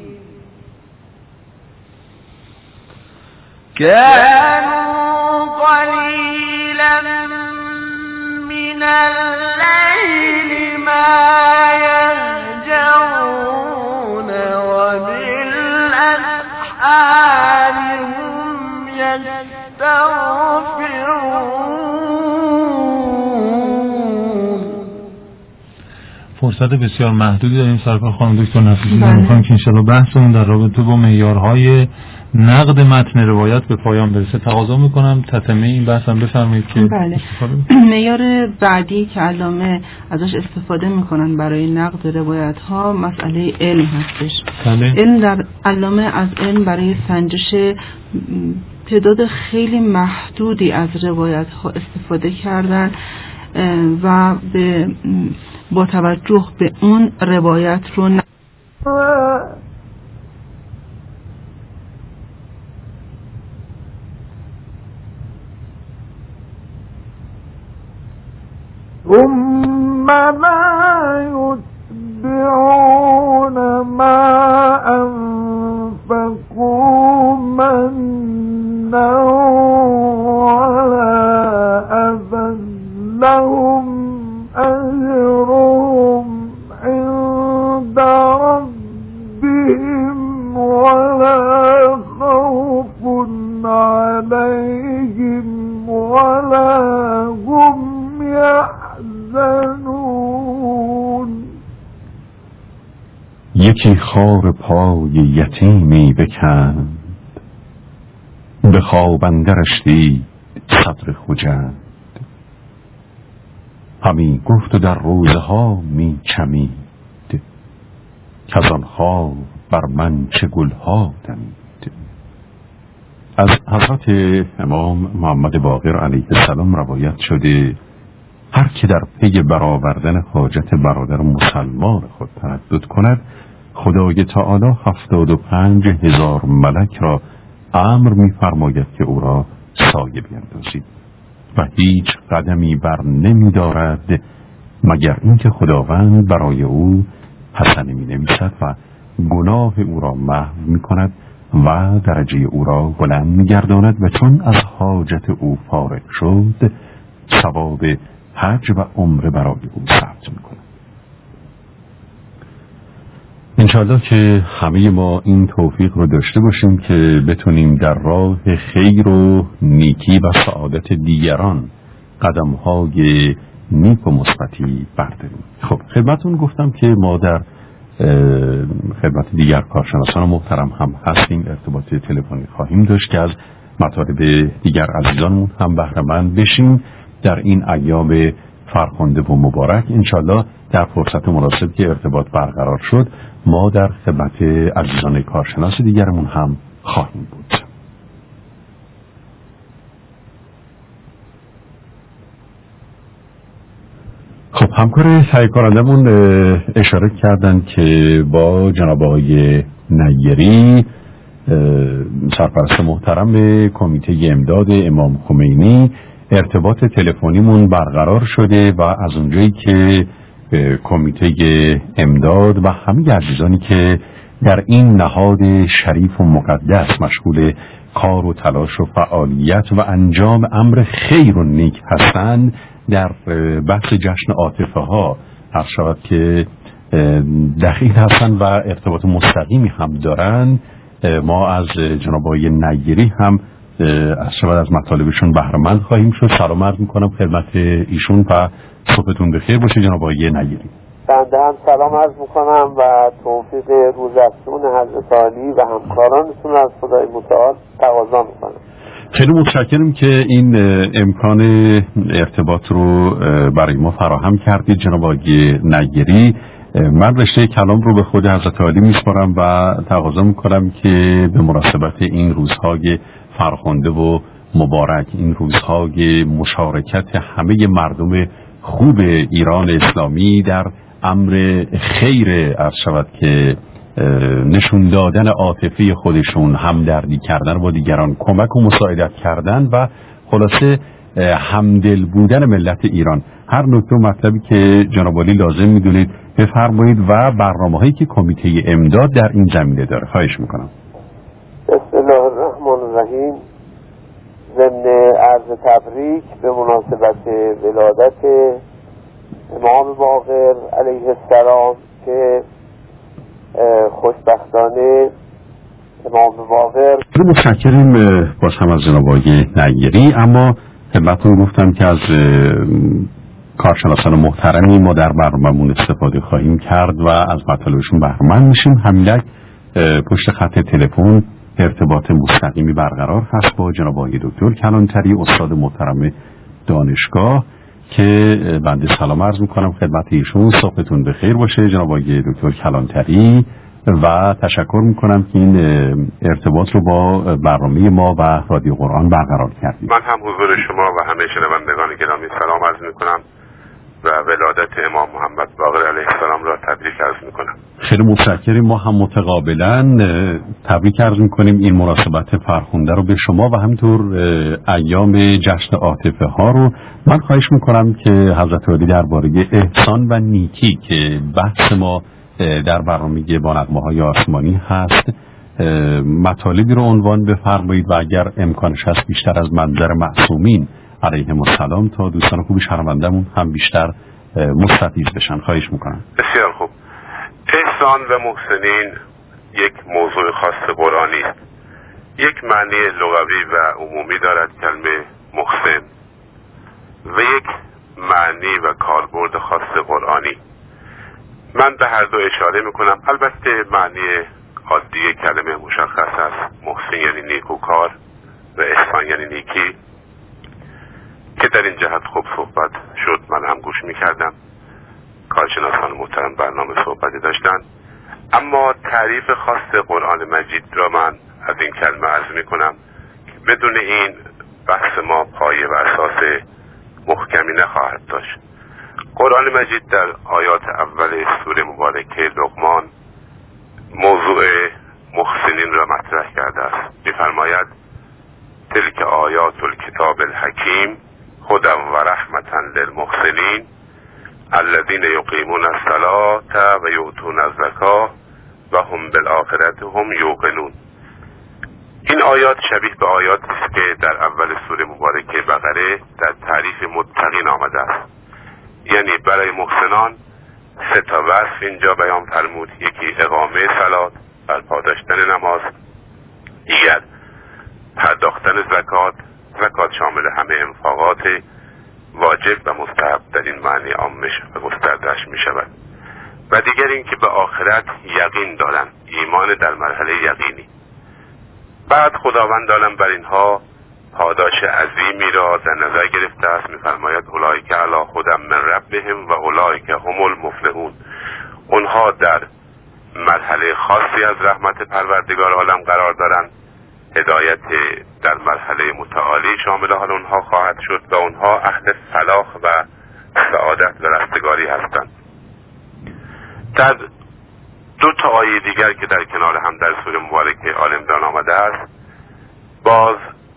كانوا قليلا من الليل ما يهجعون وبالأسحار هم يستغفرون. فرصت بسیار محدودی داریم سرکار خانم دکتر نفیسی. می‌خوایم که انشالله بحثمون در رابطه با معیارهای نقد متن روایت به پایان برسه. تقاضا میکنم تتمه این بحث هم بفرمایید که بله. معیار بعدی که علامه ازش استفاده میکنن برای نقد روایت ها مسئله علم هستش. بله. علم در علامه از علم برای سنجش تعداد خیلی محدودی از روایت ها استفاده کردن و با توجه به اون روایت رو ثم لا يتبعون يتبعون ما أنفقوا منا ولا أذى لهم أجرهم عند ربهم ولا خوف عليهم ولا هم يحزنون. یکی خار پای یتیمی بکند، به خواب اندرش دید صدر خجند. همی گفت و در روزها می چمید، کز آن خواب بر من چه گلها دمید. از حضرت امام محمد باقر علیه السلام روایت شده هر که در پی برآوردن حاجت برادر مسلمان خود تردد کند، خدای تعالی 75,000 ملک را امر می‌فرماید که او را سایه بیندازید و هیچ قدمی بر نمی‌دارد مگر اینکه خداوند برای او حسنه می‌نویسد و گناه او را محو می‌کند و درجه او را بلند می‌گرداند و چون از حاجت او فارغ شد ثواب حج و عمره برای او ثبت می‌کند. انشاءالله که همه ما این توفیق رو داشته باشیم که بتونیم در راه خیر و نیکی و سعادت دیگران قدم‌های نیک و مثبتی برداریم. خب خدمتون گفتم که ما در خدمت دیگر کارشناسان محترم هم هستیم، ارتباط تلفنی خواهیم داشت که از مطالب دیگر عزیزانمون هم بهره مند بشیم در این ایام فرخنده و مبارک. انشالله در فرصت مناسب که ارتباط برقرار شد ما در خدمت عزیزان کارشناس دیگرمون هم خواهیم بود. خب همکار تهیه کنندمون اشاره کردن که با جناب آقای نیری سرپرست محترم کمیته امداد امام خمینی ارتباط تلفنیمون برقرار شده و از اونجایی که کمیته امداد و همه عزیزانی که در این نهاد شریف و مقدس مشغول کار و تلاش و فعالیت و انجام امر خیر و نیک هستند در بحث جشن عاطفه ها هر شود که دخیل هستند و ارتباط مستقیمی هم دارند، ما از جناب آقای نیری هم از شود از مطالبشون بهره مند خواهیم شد. سلام عرض میکنم خدمت ایشون و صبحتون بخیر باشه جناب آقای نیری. بنده هم سلام عرض میکنم و توفیق روزافزون حضرت عالی و همکارانشون از خدای متعال تقاضا میکنم. خیلی متشکرم که این امکان ارتباط رو برای ما فراهم کردید جناب آقای نیری. من رشته کلام رو به خود حضرت عالی میسپارم و تقاضا میکنم که به مناسبت این روزهای فرخنده و مبارک، این روزهای مشارکت همه مردم خوب ایران اسلامی در امر خیر عرض شود که نشون دادن عاطفه خودشون، همدردی کردن با دیگران، کمک و مساعدت کردن و خلاصه همدل بودن ملت ایران، هر نکته و مطلبی که جناب عالی لازم میدونید بفرمایید و برنامه‌هایی که کمیته امداد در این زمینه داره. خواهش میکنم. بسم الله الرحمن الرحیم. ضمن عرض تبریک به مناسبت ولادت امام باقر علیه السلام که خوشبختانه امام باقر متشکریم باز هم از جناب آقای نیری. اما خدمتتون گفتم که از کارشناسان محترمی ما در برنامه‌مون استفاده خواهیم کرد و از مطالبشون بهره مند میشیم. همینک پشت خط تلفن ارتباط مستقیمی برقرار هست با جناب آقای دکتر کلانتری استاد محترم دانشگاه که بنده سلام عرض میکنم خدمت ایشون. صبحتون بخیر باشه جناب آقای دکتر کلانتری و تشکر میکنم که این ارتباط رو با برنامه ما و رادیو قرآن برقرار کردید. من هم حضور شما و همه شنوندگان گرامی سلام عرض میکنم و ولادت امام محمد باقر علیه السلام را تبریک عرض میکنم. خیلی متشکریم. ما هم متقابلا تبریک عرض میکنیم این مناسبت فرخنده رو به شما و همینطور ایام جشن عاطفه ها رو. من خواهش میکنم که حضرت عالی درباره احسان و نیکی که بحث ما در برنامه با نغمه‌های آسمانی هست. مطالبی رو عنوان بفرمایید و اگر امکانش هست بیشتر از منظر معصومین علیهم السلام تا دوستان خوب شنوندمون هم بیشتر مستفیض بشن. خواهش میکنم. بسیار خوب. احسان و محسنین یک موضوع خاص قرآنی است. یک معنی لغوی و عمومی دارد کلمه محسن و یک معنی و کاربرد خاص قرآنی. من به هر دو اشاره میکنم. البته معنی عادی کلمه مشخص است. محسن یعنی نیکوکار و احسان یعنی نیکی که در این جهت خوب صحبت شد. من هم گوش میکردم. کارشناسان محترم برنامه صحبتی داشتن. اما تعریف خاص قرآن مجید را من از این کلمه عرض میکنم که بدون این بحث ما پایه و اساس محکمی نخواهد داشت. قرآن مجید در آیات اول سوره مبارکه لقمان موضوع محسنین را مطرح کرده است. می‌فرماید تلک آیات الکتاب الحکیم هدی و رحمة للمحسنین الذین یقیمون الصلاة و یؤتون الزکاة و هم بالآخرة هم یوقنون. این آیات شبیه به آیاتی است که در اول سوره مبارکه بقره در تعریف متقین آمده است. یعنی برای محسنان سه تا وصف اینجا بیان فرمود. یکی اقامه صلات، برپا داشتن نماز، دیگر پرداختن زکات. زکات شامل همه انفاقات واجب و مستحب در این معنی عامش و گسترده‌اش می شود. و دیگر این که به آخرت یقین دارند، ایمان در مرحله یقینی. بعد خداوند عالم بر اینها پاداش عظیمی را در نظر گرفته است. می‌فرماید اولئک علی هدی من ربهم و اولئک هم المفلحون. اونها در مرحله خاصی از رحمت پروردگار عالم قرار دارند. هدایت در مرحله متعالی شامل حال اونها خواهد شد و اونها اهل فلاح و سعادت و رستگاری هستند. در دو تا آیه دیگر که در کنار هم در سوره مبارکه آل عمران آمده است باز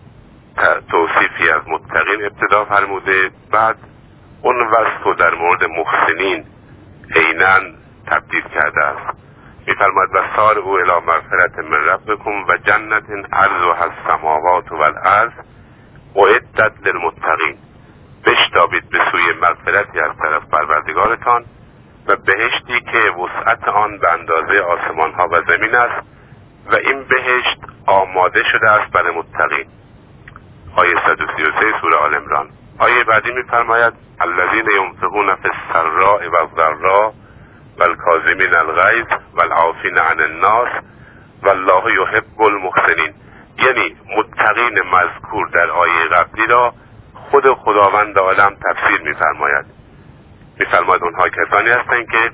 توصیفی از متقین ابتدا فرموده، بعد اون وصف رو در مورد محسنین عیناً تبدیل کرده است. می‌فرماید و سارعوا الی مغفرة من ربکم و جنة عرضها السماوات والارض اعدت للمتقین. بشتابید به سوی مغفرتی از طرف پروردگارتان و بهشتی که وسعت آن به اندازه آسمان ها و زمین است و این بهشت آماده شده است برای متقین. آیه 133 سوره آل عمران. آیه بعدی می‌فرماید الذین ينفقون فی السراء والضراء والکاظمین الغیظ والعافین عن الناس والله یحب المحسنین. یعنی متقین مذکور در آیه قبلی را خود خداوند عالم تفسیر می‌فرماید. می‌فرماید اونها کسانی هستند که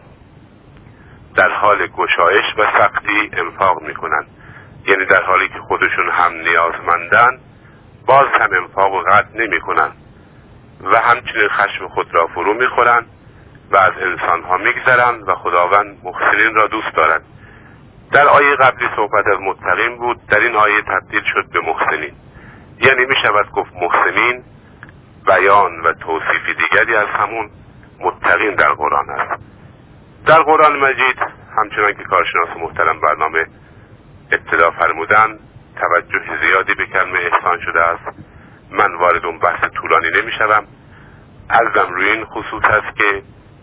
در حال گشایش و سختی انفاق می‌کنند. یعنی در حالی که خودشون هم نیازمندن باز هم انفاق و قطع نمی‌کنند و همچنین خشم خود را فرو می‌خورند و از انسان‌ها می‌گذرند و خداوند محسنین را دوست دارد. در آیه قبلی صحبت از متقین بود، در این آیه تبدیل شد به محسنین. یعنی می‌شود گفت محسنین بیان و توصیف دیگری از همون متقین در قرآن است. در قرآن مجید همچنان که کارشناس محترم برنامه ابتدا فرمودن توجه زیادی به کلمه احسان شده است. من وارد اون بحث طولانی نمی‌شوم. عرضم روی این خصوص است که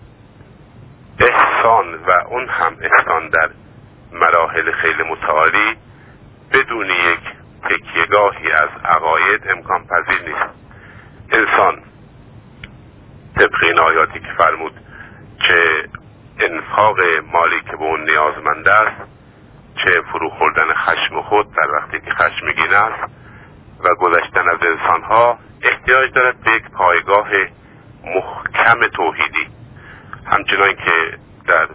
احسان و اون هم احسان در مراحل خیلی متعالی بدون یک تکیه‌گاهی از عقاید امکان پذیر نیست. انسان طبق این آیاتی که فرمود چه انفاق مالی که به اون نیازمند است، چه فرو خوردن خشم خود در وقتی که خشمگین است و گذشتن از انسانها احتیاج دارد به یک پایگاه محکم توحیدی. همچنان که در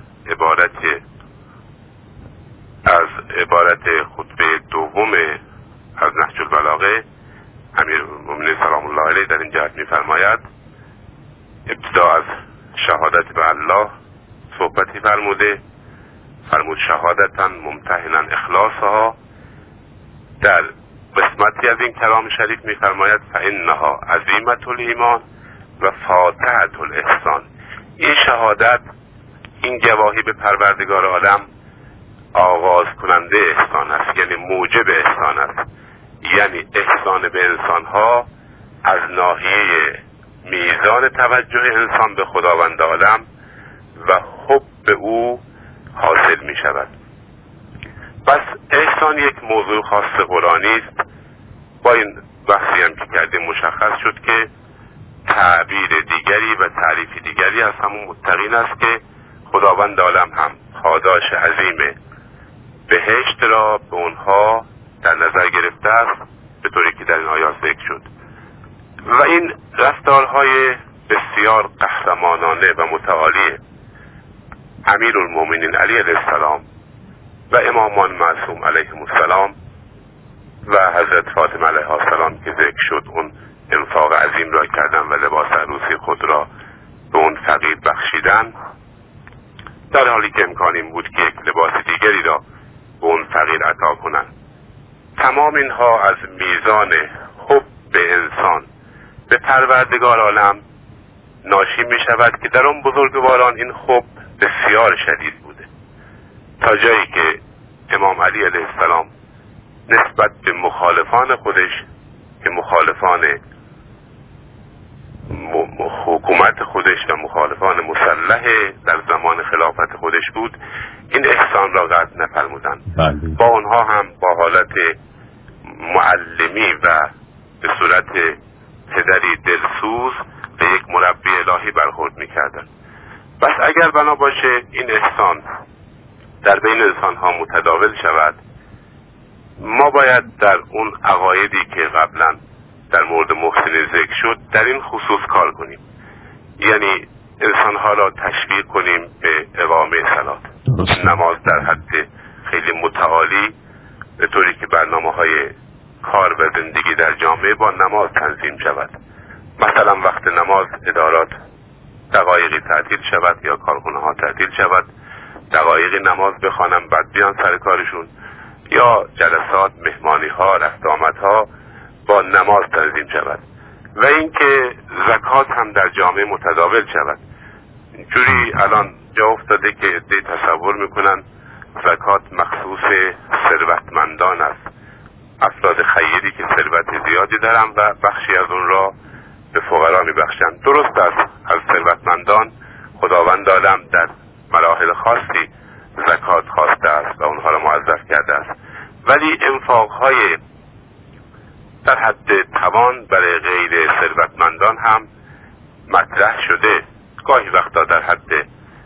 عبارت خطبه دوم از نهج البلاغه امیرالمومنین سلام الله علیه در این جهت می‌فرماید ابتدا از شهادت به الله صحبتی فرمود شهادتاً ممتحنا اخلاصها. در قسمتی از این کلام شریف می‌فرماید فإنها عظیمة الایمان و فاتحة الاحسان. این شهادت این گواهی به پروردگار عالم آغاز کننده احسان است، یعنی موجب احسان است. یعنی احسان به انسان ها از ناحیه میزان توجه انسان به خداوند عالم و حب او حاصل می شود. پس احسان یک موضوع خاص قرآنی است. با این بحثی هم که کردیم مشخص شد که تعبیر دیگری و تعریف دیگری از همون متقین است که خداوند عالم هم پاداش عظیم بهشت را به اونها در نظر گرفته است به طوری که در این آیات ذکر شد. و این رفتارهای بسیار قهرمانانه و متعالی امیرالمومنین علی علیه السلام و امامان معصوم علیهم السلام و حضرت فاطمه علیها السلام که ذکر شد، اون انفاق عظیم را کردن و لباس عروسی خود را به اون فقیر بخشیدن، در حالی که امکان این بود که یک لباس دیگری را به اون فقیر عطا کنن. تمام اینها از میزان حب به انسان به پروردگار عالم ناشی می شود که در اون بزرگواران این حب بسیار شدید بوده، تا جایی که امام علی علیه السلام نسبت به مخالفان خودش که مخالفان حکومت خودش و مخالفان مسلح در زمان خلافت خودش بود، این احسان را قطع نفرمودند. با اونها هم با حالت معلمی و به صورت پدری دلسوز به یک مربی الهی برخورد میکردن. بس اگر بنا باشه این احسان در بین انسان ها متداول شود، ما باید در اون عقایدی که قبلا در مورد محسن ذکر شد در این خصوص کار کنیم. یعنی انسان ها را تشویق کنیم به اقامه صلات، نماز در حد خیلی متعالی، به طوری که برنامه های کار و زندگی در جامعه با نماز تنظیم شود. مثلا وقت نماز ادارات دقایقی تعطیل شود یا کارخانه ها تعطیل شود، دقایقی نماز بخوانن بعد بیان سر کارشون، یا جلسات مهمانی ها رفت آمد ها با نماز تنظیم شود. و اینکه زکات هم در جامعه متداول شود. جوری الان جا افتاده که عده‌ای تصور میکنن زکات مخصوص ثروتمندان است، افراد خیری که ثروت زیادی دارن و بخشی از اون را به فقرا میبخشند. درست است، از ثروتمندان خداوند عالم در مراحل خاصی زکات خواسته است و اونها را موظف کرده است، ولی انفاقهای در حد توان برای غیر ثروتمندان هم مطرح شده، گاهی وقتا در حد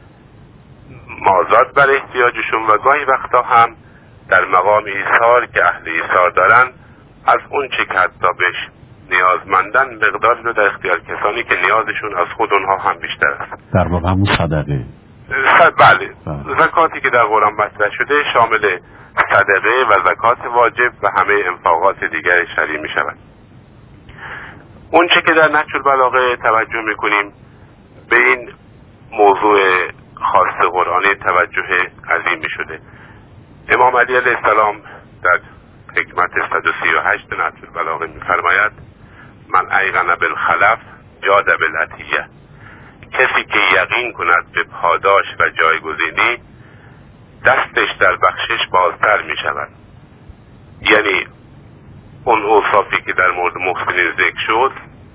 مازاد برای احتیاجشون و گاهی وقتا هم در مقام ایثار که اهل ایثار دارن از اون چه که حتی بهش نیازمندن مقداری رو در اختیار کسانی که نیازشون از خود اونها هم بیشتر است. در واقع همون صدقه. بله. زکاتی که در قرآن مطرح شده شامل صدقه و زکات واجب و همه انفاقات دیگر شرعی می شود. اون چه که در نهج البلاغه توجه میکنیم به این موضوع خاص قرآنی توجه عظیمی شده. امام علی علیه السلام در حکمت 138 نهج البلاغه میفرماید من ایقن بالخلف جاد بالعطیه، کسی که یقین کند به پاداش و جایگزینی دستش در بخشش بازتر می شود. یعنی اون اوصافی که در مورد محسنین ذکر شد،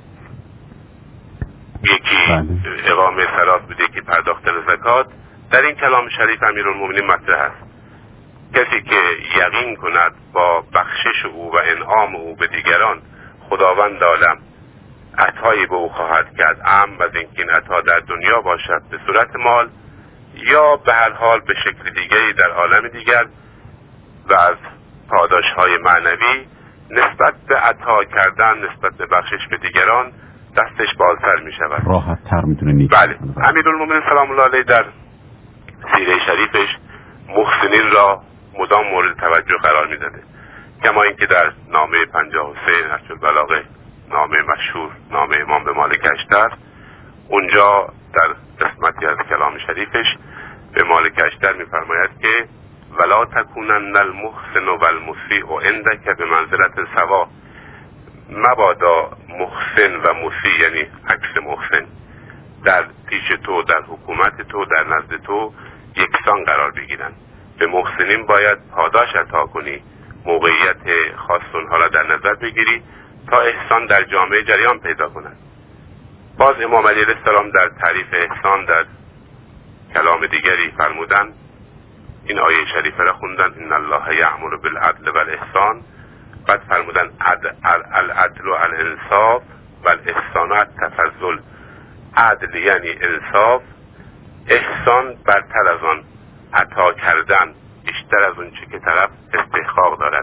یکی اقامه صلات بوده، یکی پرداختن زکات، در این کلام شریف امیرالمومنین مطرح است. کسی که یقین کند با بخشش او و انعام او به دیگران خداوند عالم عطایی به او خواهد کرد، اما از اینکه این عطا در دنیا باشد به صورت مال یا به هر حال به شکل دیگری در عالم دیگر و از پاداش‌های معنوی، نسبت به عطا کردن نسبت به بخشش به دیگران دستش بازتر می شود، راحت تر میتونه نیک. بله. امیرالمومنین سلام الله علیه در سیره شریفش محسنین را مدام مورد توجه قرار می داده، کما اینکه در نامه 53 نهج البلاغه، نامه مشهور، نامه امام به مالک اشتر، اونجا در قسمتی از کلام شریفش به مالک اشتر می فرماید که ولا تکونن المحسن و المسیء عندک به منزلت سوا، مبادا محسن و مسیء یعنی عکس محسن در پیش تو، در حکومت تو، در نزد تو یکسان قرار بگیرن. به محسنین باید پاداش عطا کنی، موقعیت خاص اونها را در نظر بگیری تا احسان در جامعه جریان پیدا کنند. باز امام علیه السلام در تعریف احسان در کلام دیگری فرمودن، این آیه شریفه را خوندن، ان الله یأمر بالعدل والاحسان، بعد فرمودن العدل و الانصاف و الاحسان و التفضل. عدل یعنی انصاف، احسان برتر از آن، عطا کردن بیشتر از اون چه که طرف استحقاق دارد.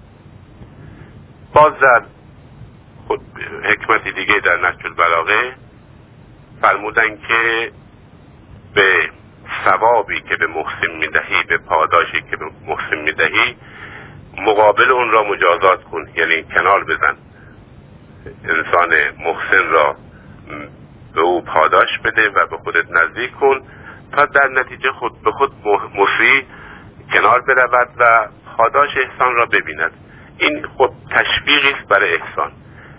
باز در خود حکمت دیگه در نهج البلاغه فرمودن که به ثوابی که به محسن میدهی، به پاداشی که به محسن میدهی، مقابل اون را مجازات کن، یعنی کنار بزن. انسان محسن را به او پاداش بده و به خودت نزدیک کن تا در نتیجه خود به خود مسیء کنار برود و پاداش احسان را ببیند. این خود تشویقی است برای احسان.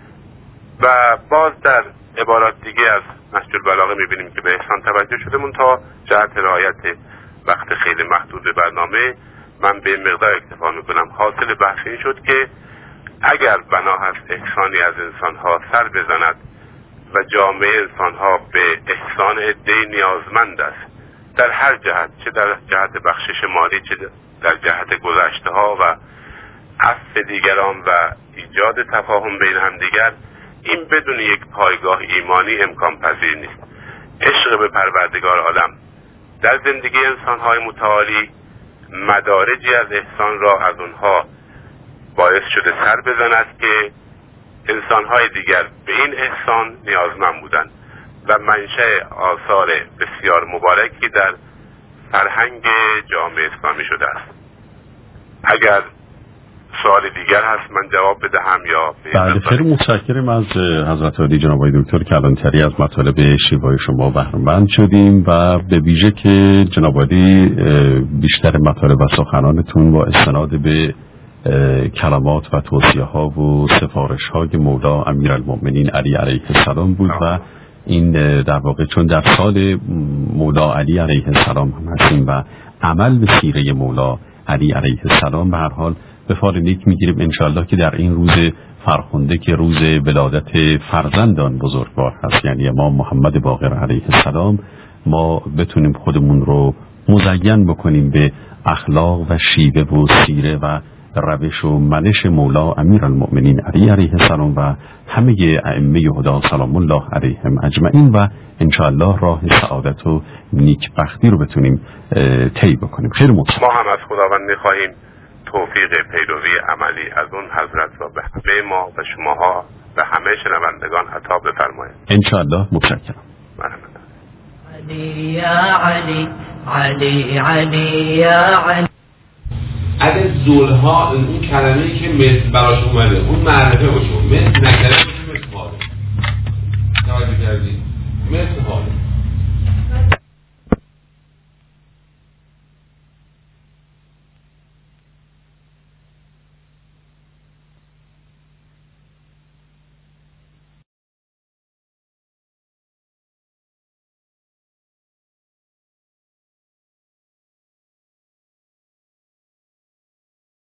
و باز در عبارات دیگه از نهج البلاغه میبینیم که به احسان توجه شده، منتها جهت رعایت وقت خیلی محدود برنامه من به مقدار اکتفا میکنم. حاصل بحث این شد که اگر بنا هست احسانی از انسانها سر بزند و جامعه انسانها به احسان عده‌ای نیازمند است، در هر جهت، چه در جهت بخشش مالی، چه در جهت گذشته ها و عفو دیگران و ایجاد تفاهم بین همدیگر، این بدون یک پایگاه ایمانی امکان پذیر نیست. عشق به پروردگار عالم در زندگی انسانهای متعالی مدارجی از احسان را از اونها باعث شده سر بزند که انسانهای دیگر به این احسان نیازمند بودند و منشأ آثار بسیار مبارکی در فرهنگ جامعه اسلامی شده است. اگر سوال دیگر هست من جواب بدهم یا بله، خیلی متشکرم از حضرت عالی جناب آقای دکتر کلانتری. از مطالب شیوای شما بهره‌مند شدیم و به ویژه که جناب عالی بیشتر مطالب و سخنانتون با استناد به کلمات و توصیه ها و سفارش های مولا امیرالمؤمنین علی علیه السلام بود و این در واقع چون در سال مولا علی علیه السلام هم هستیم و عمل به سیره مولا علی علیه السلام به هر حال به فال نیک میگیریم انشاءالله که در این روز فرخنده که روز ولادت فرزندان بزرگوار هست، یعنی امام محمد باقر علیه السلام، ما بتونیم خودمون رو مزین بکنیم به اخلاق و شیوه و سیره و روش و منش مولا امیرالمؤمنین علی علیه السلام و همه ائمه هدا سلام الله علیهم اجمعین و انشاءالله راه سعادت و نیکبختی رو بتونیم طی بکنیم. خیلی متشکرم. ما هم از خداوند می‌خواهیم توفیق پیروی عملی از اون حضرت را به همه ما و شماها و همه شنوندگان عطا بفرمایید. انشاءالله. متشکرم. علی یا علی علی علی یا علی. اگه زولها اون کلمه‌ای که مثل براش اومده اون معرفه باشه، مثل نکره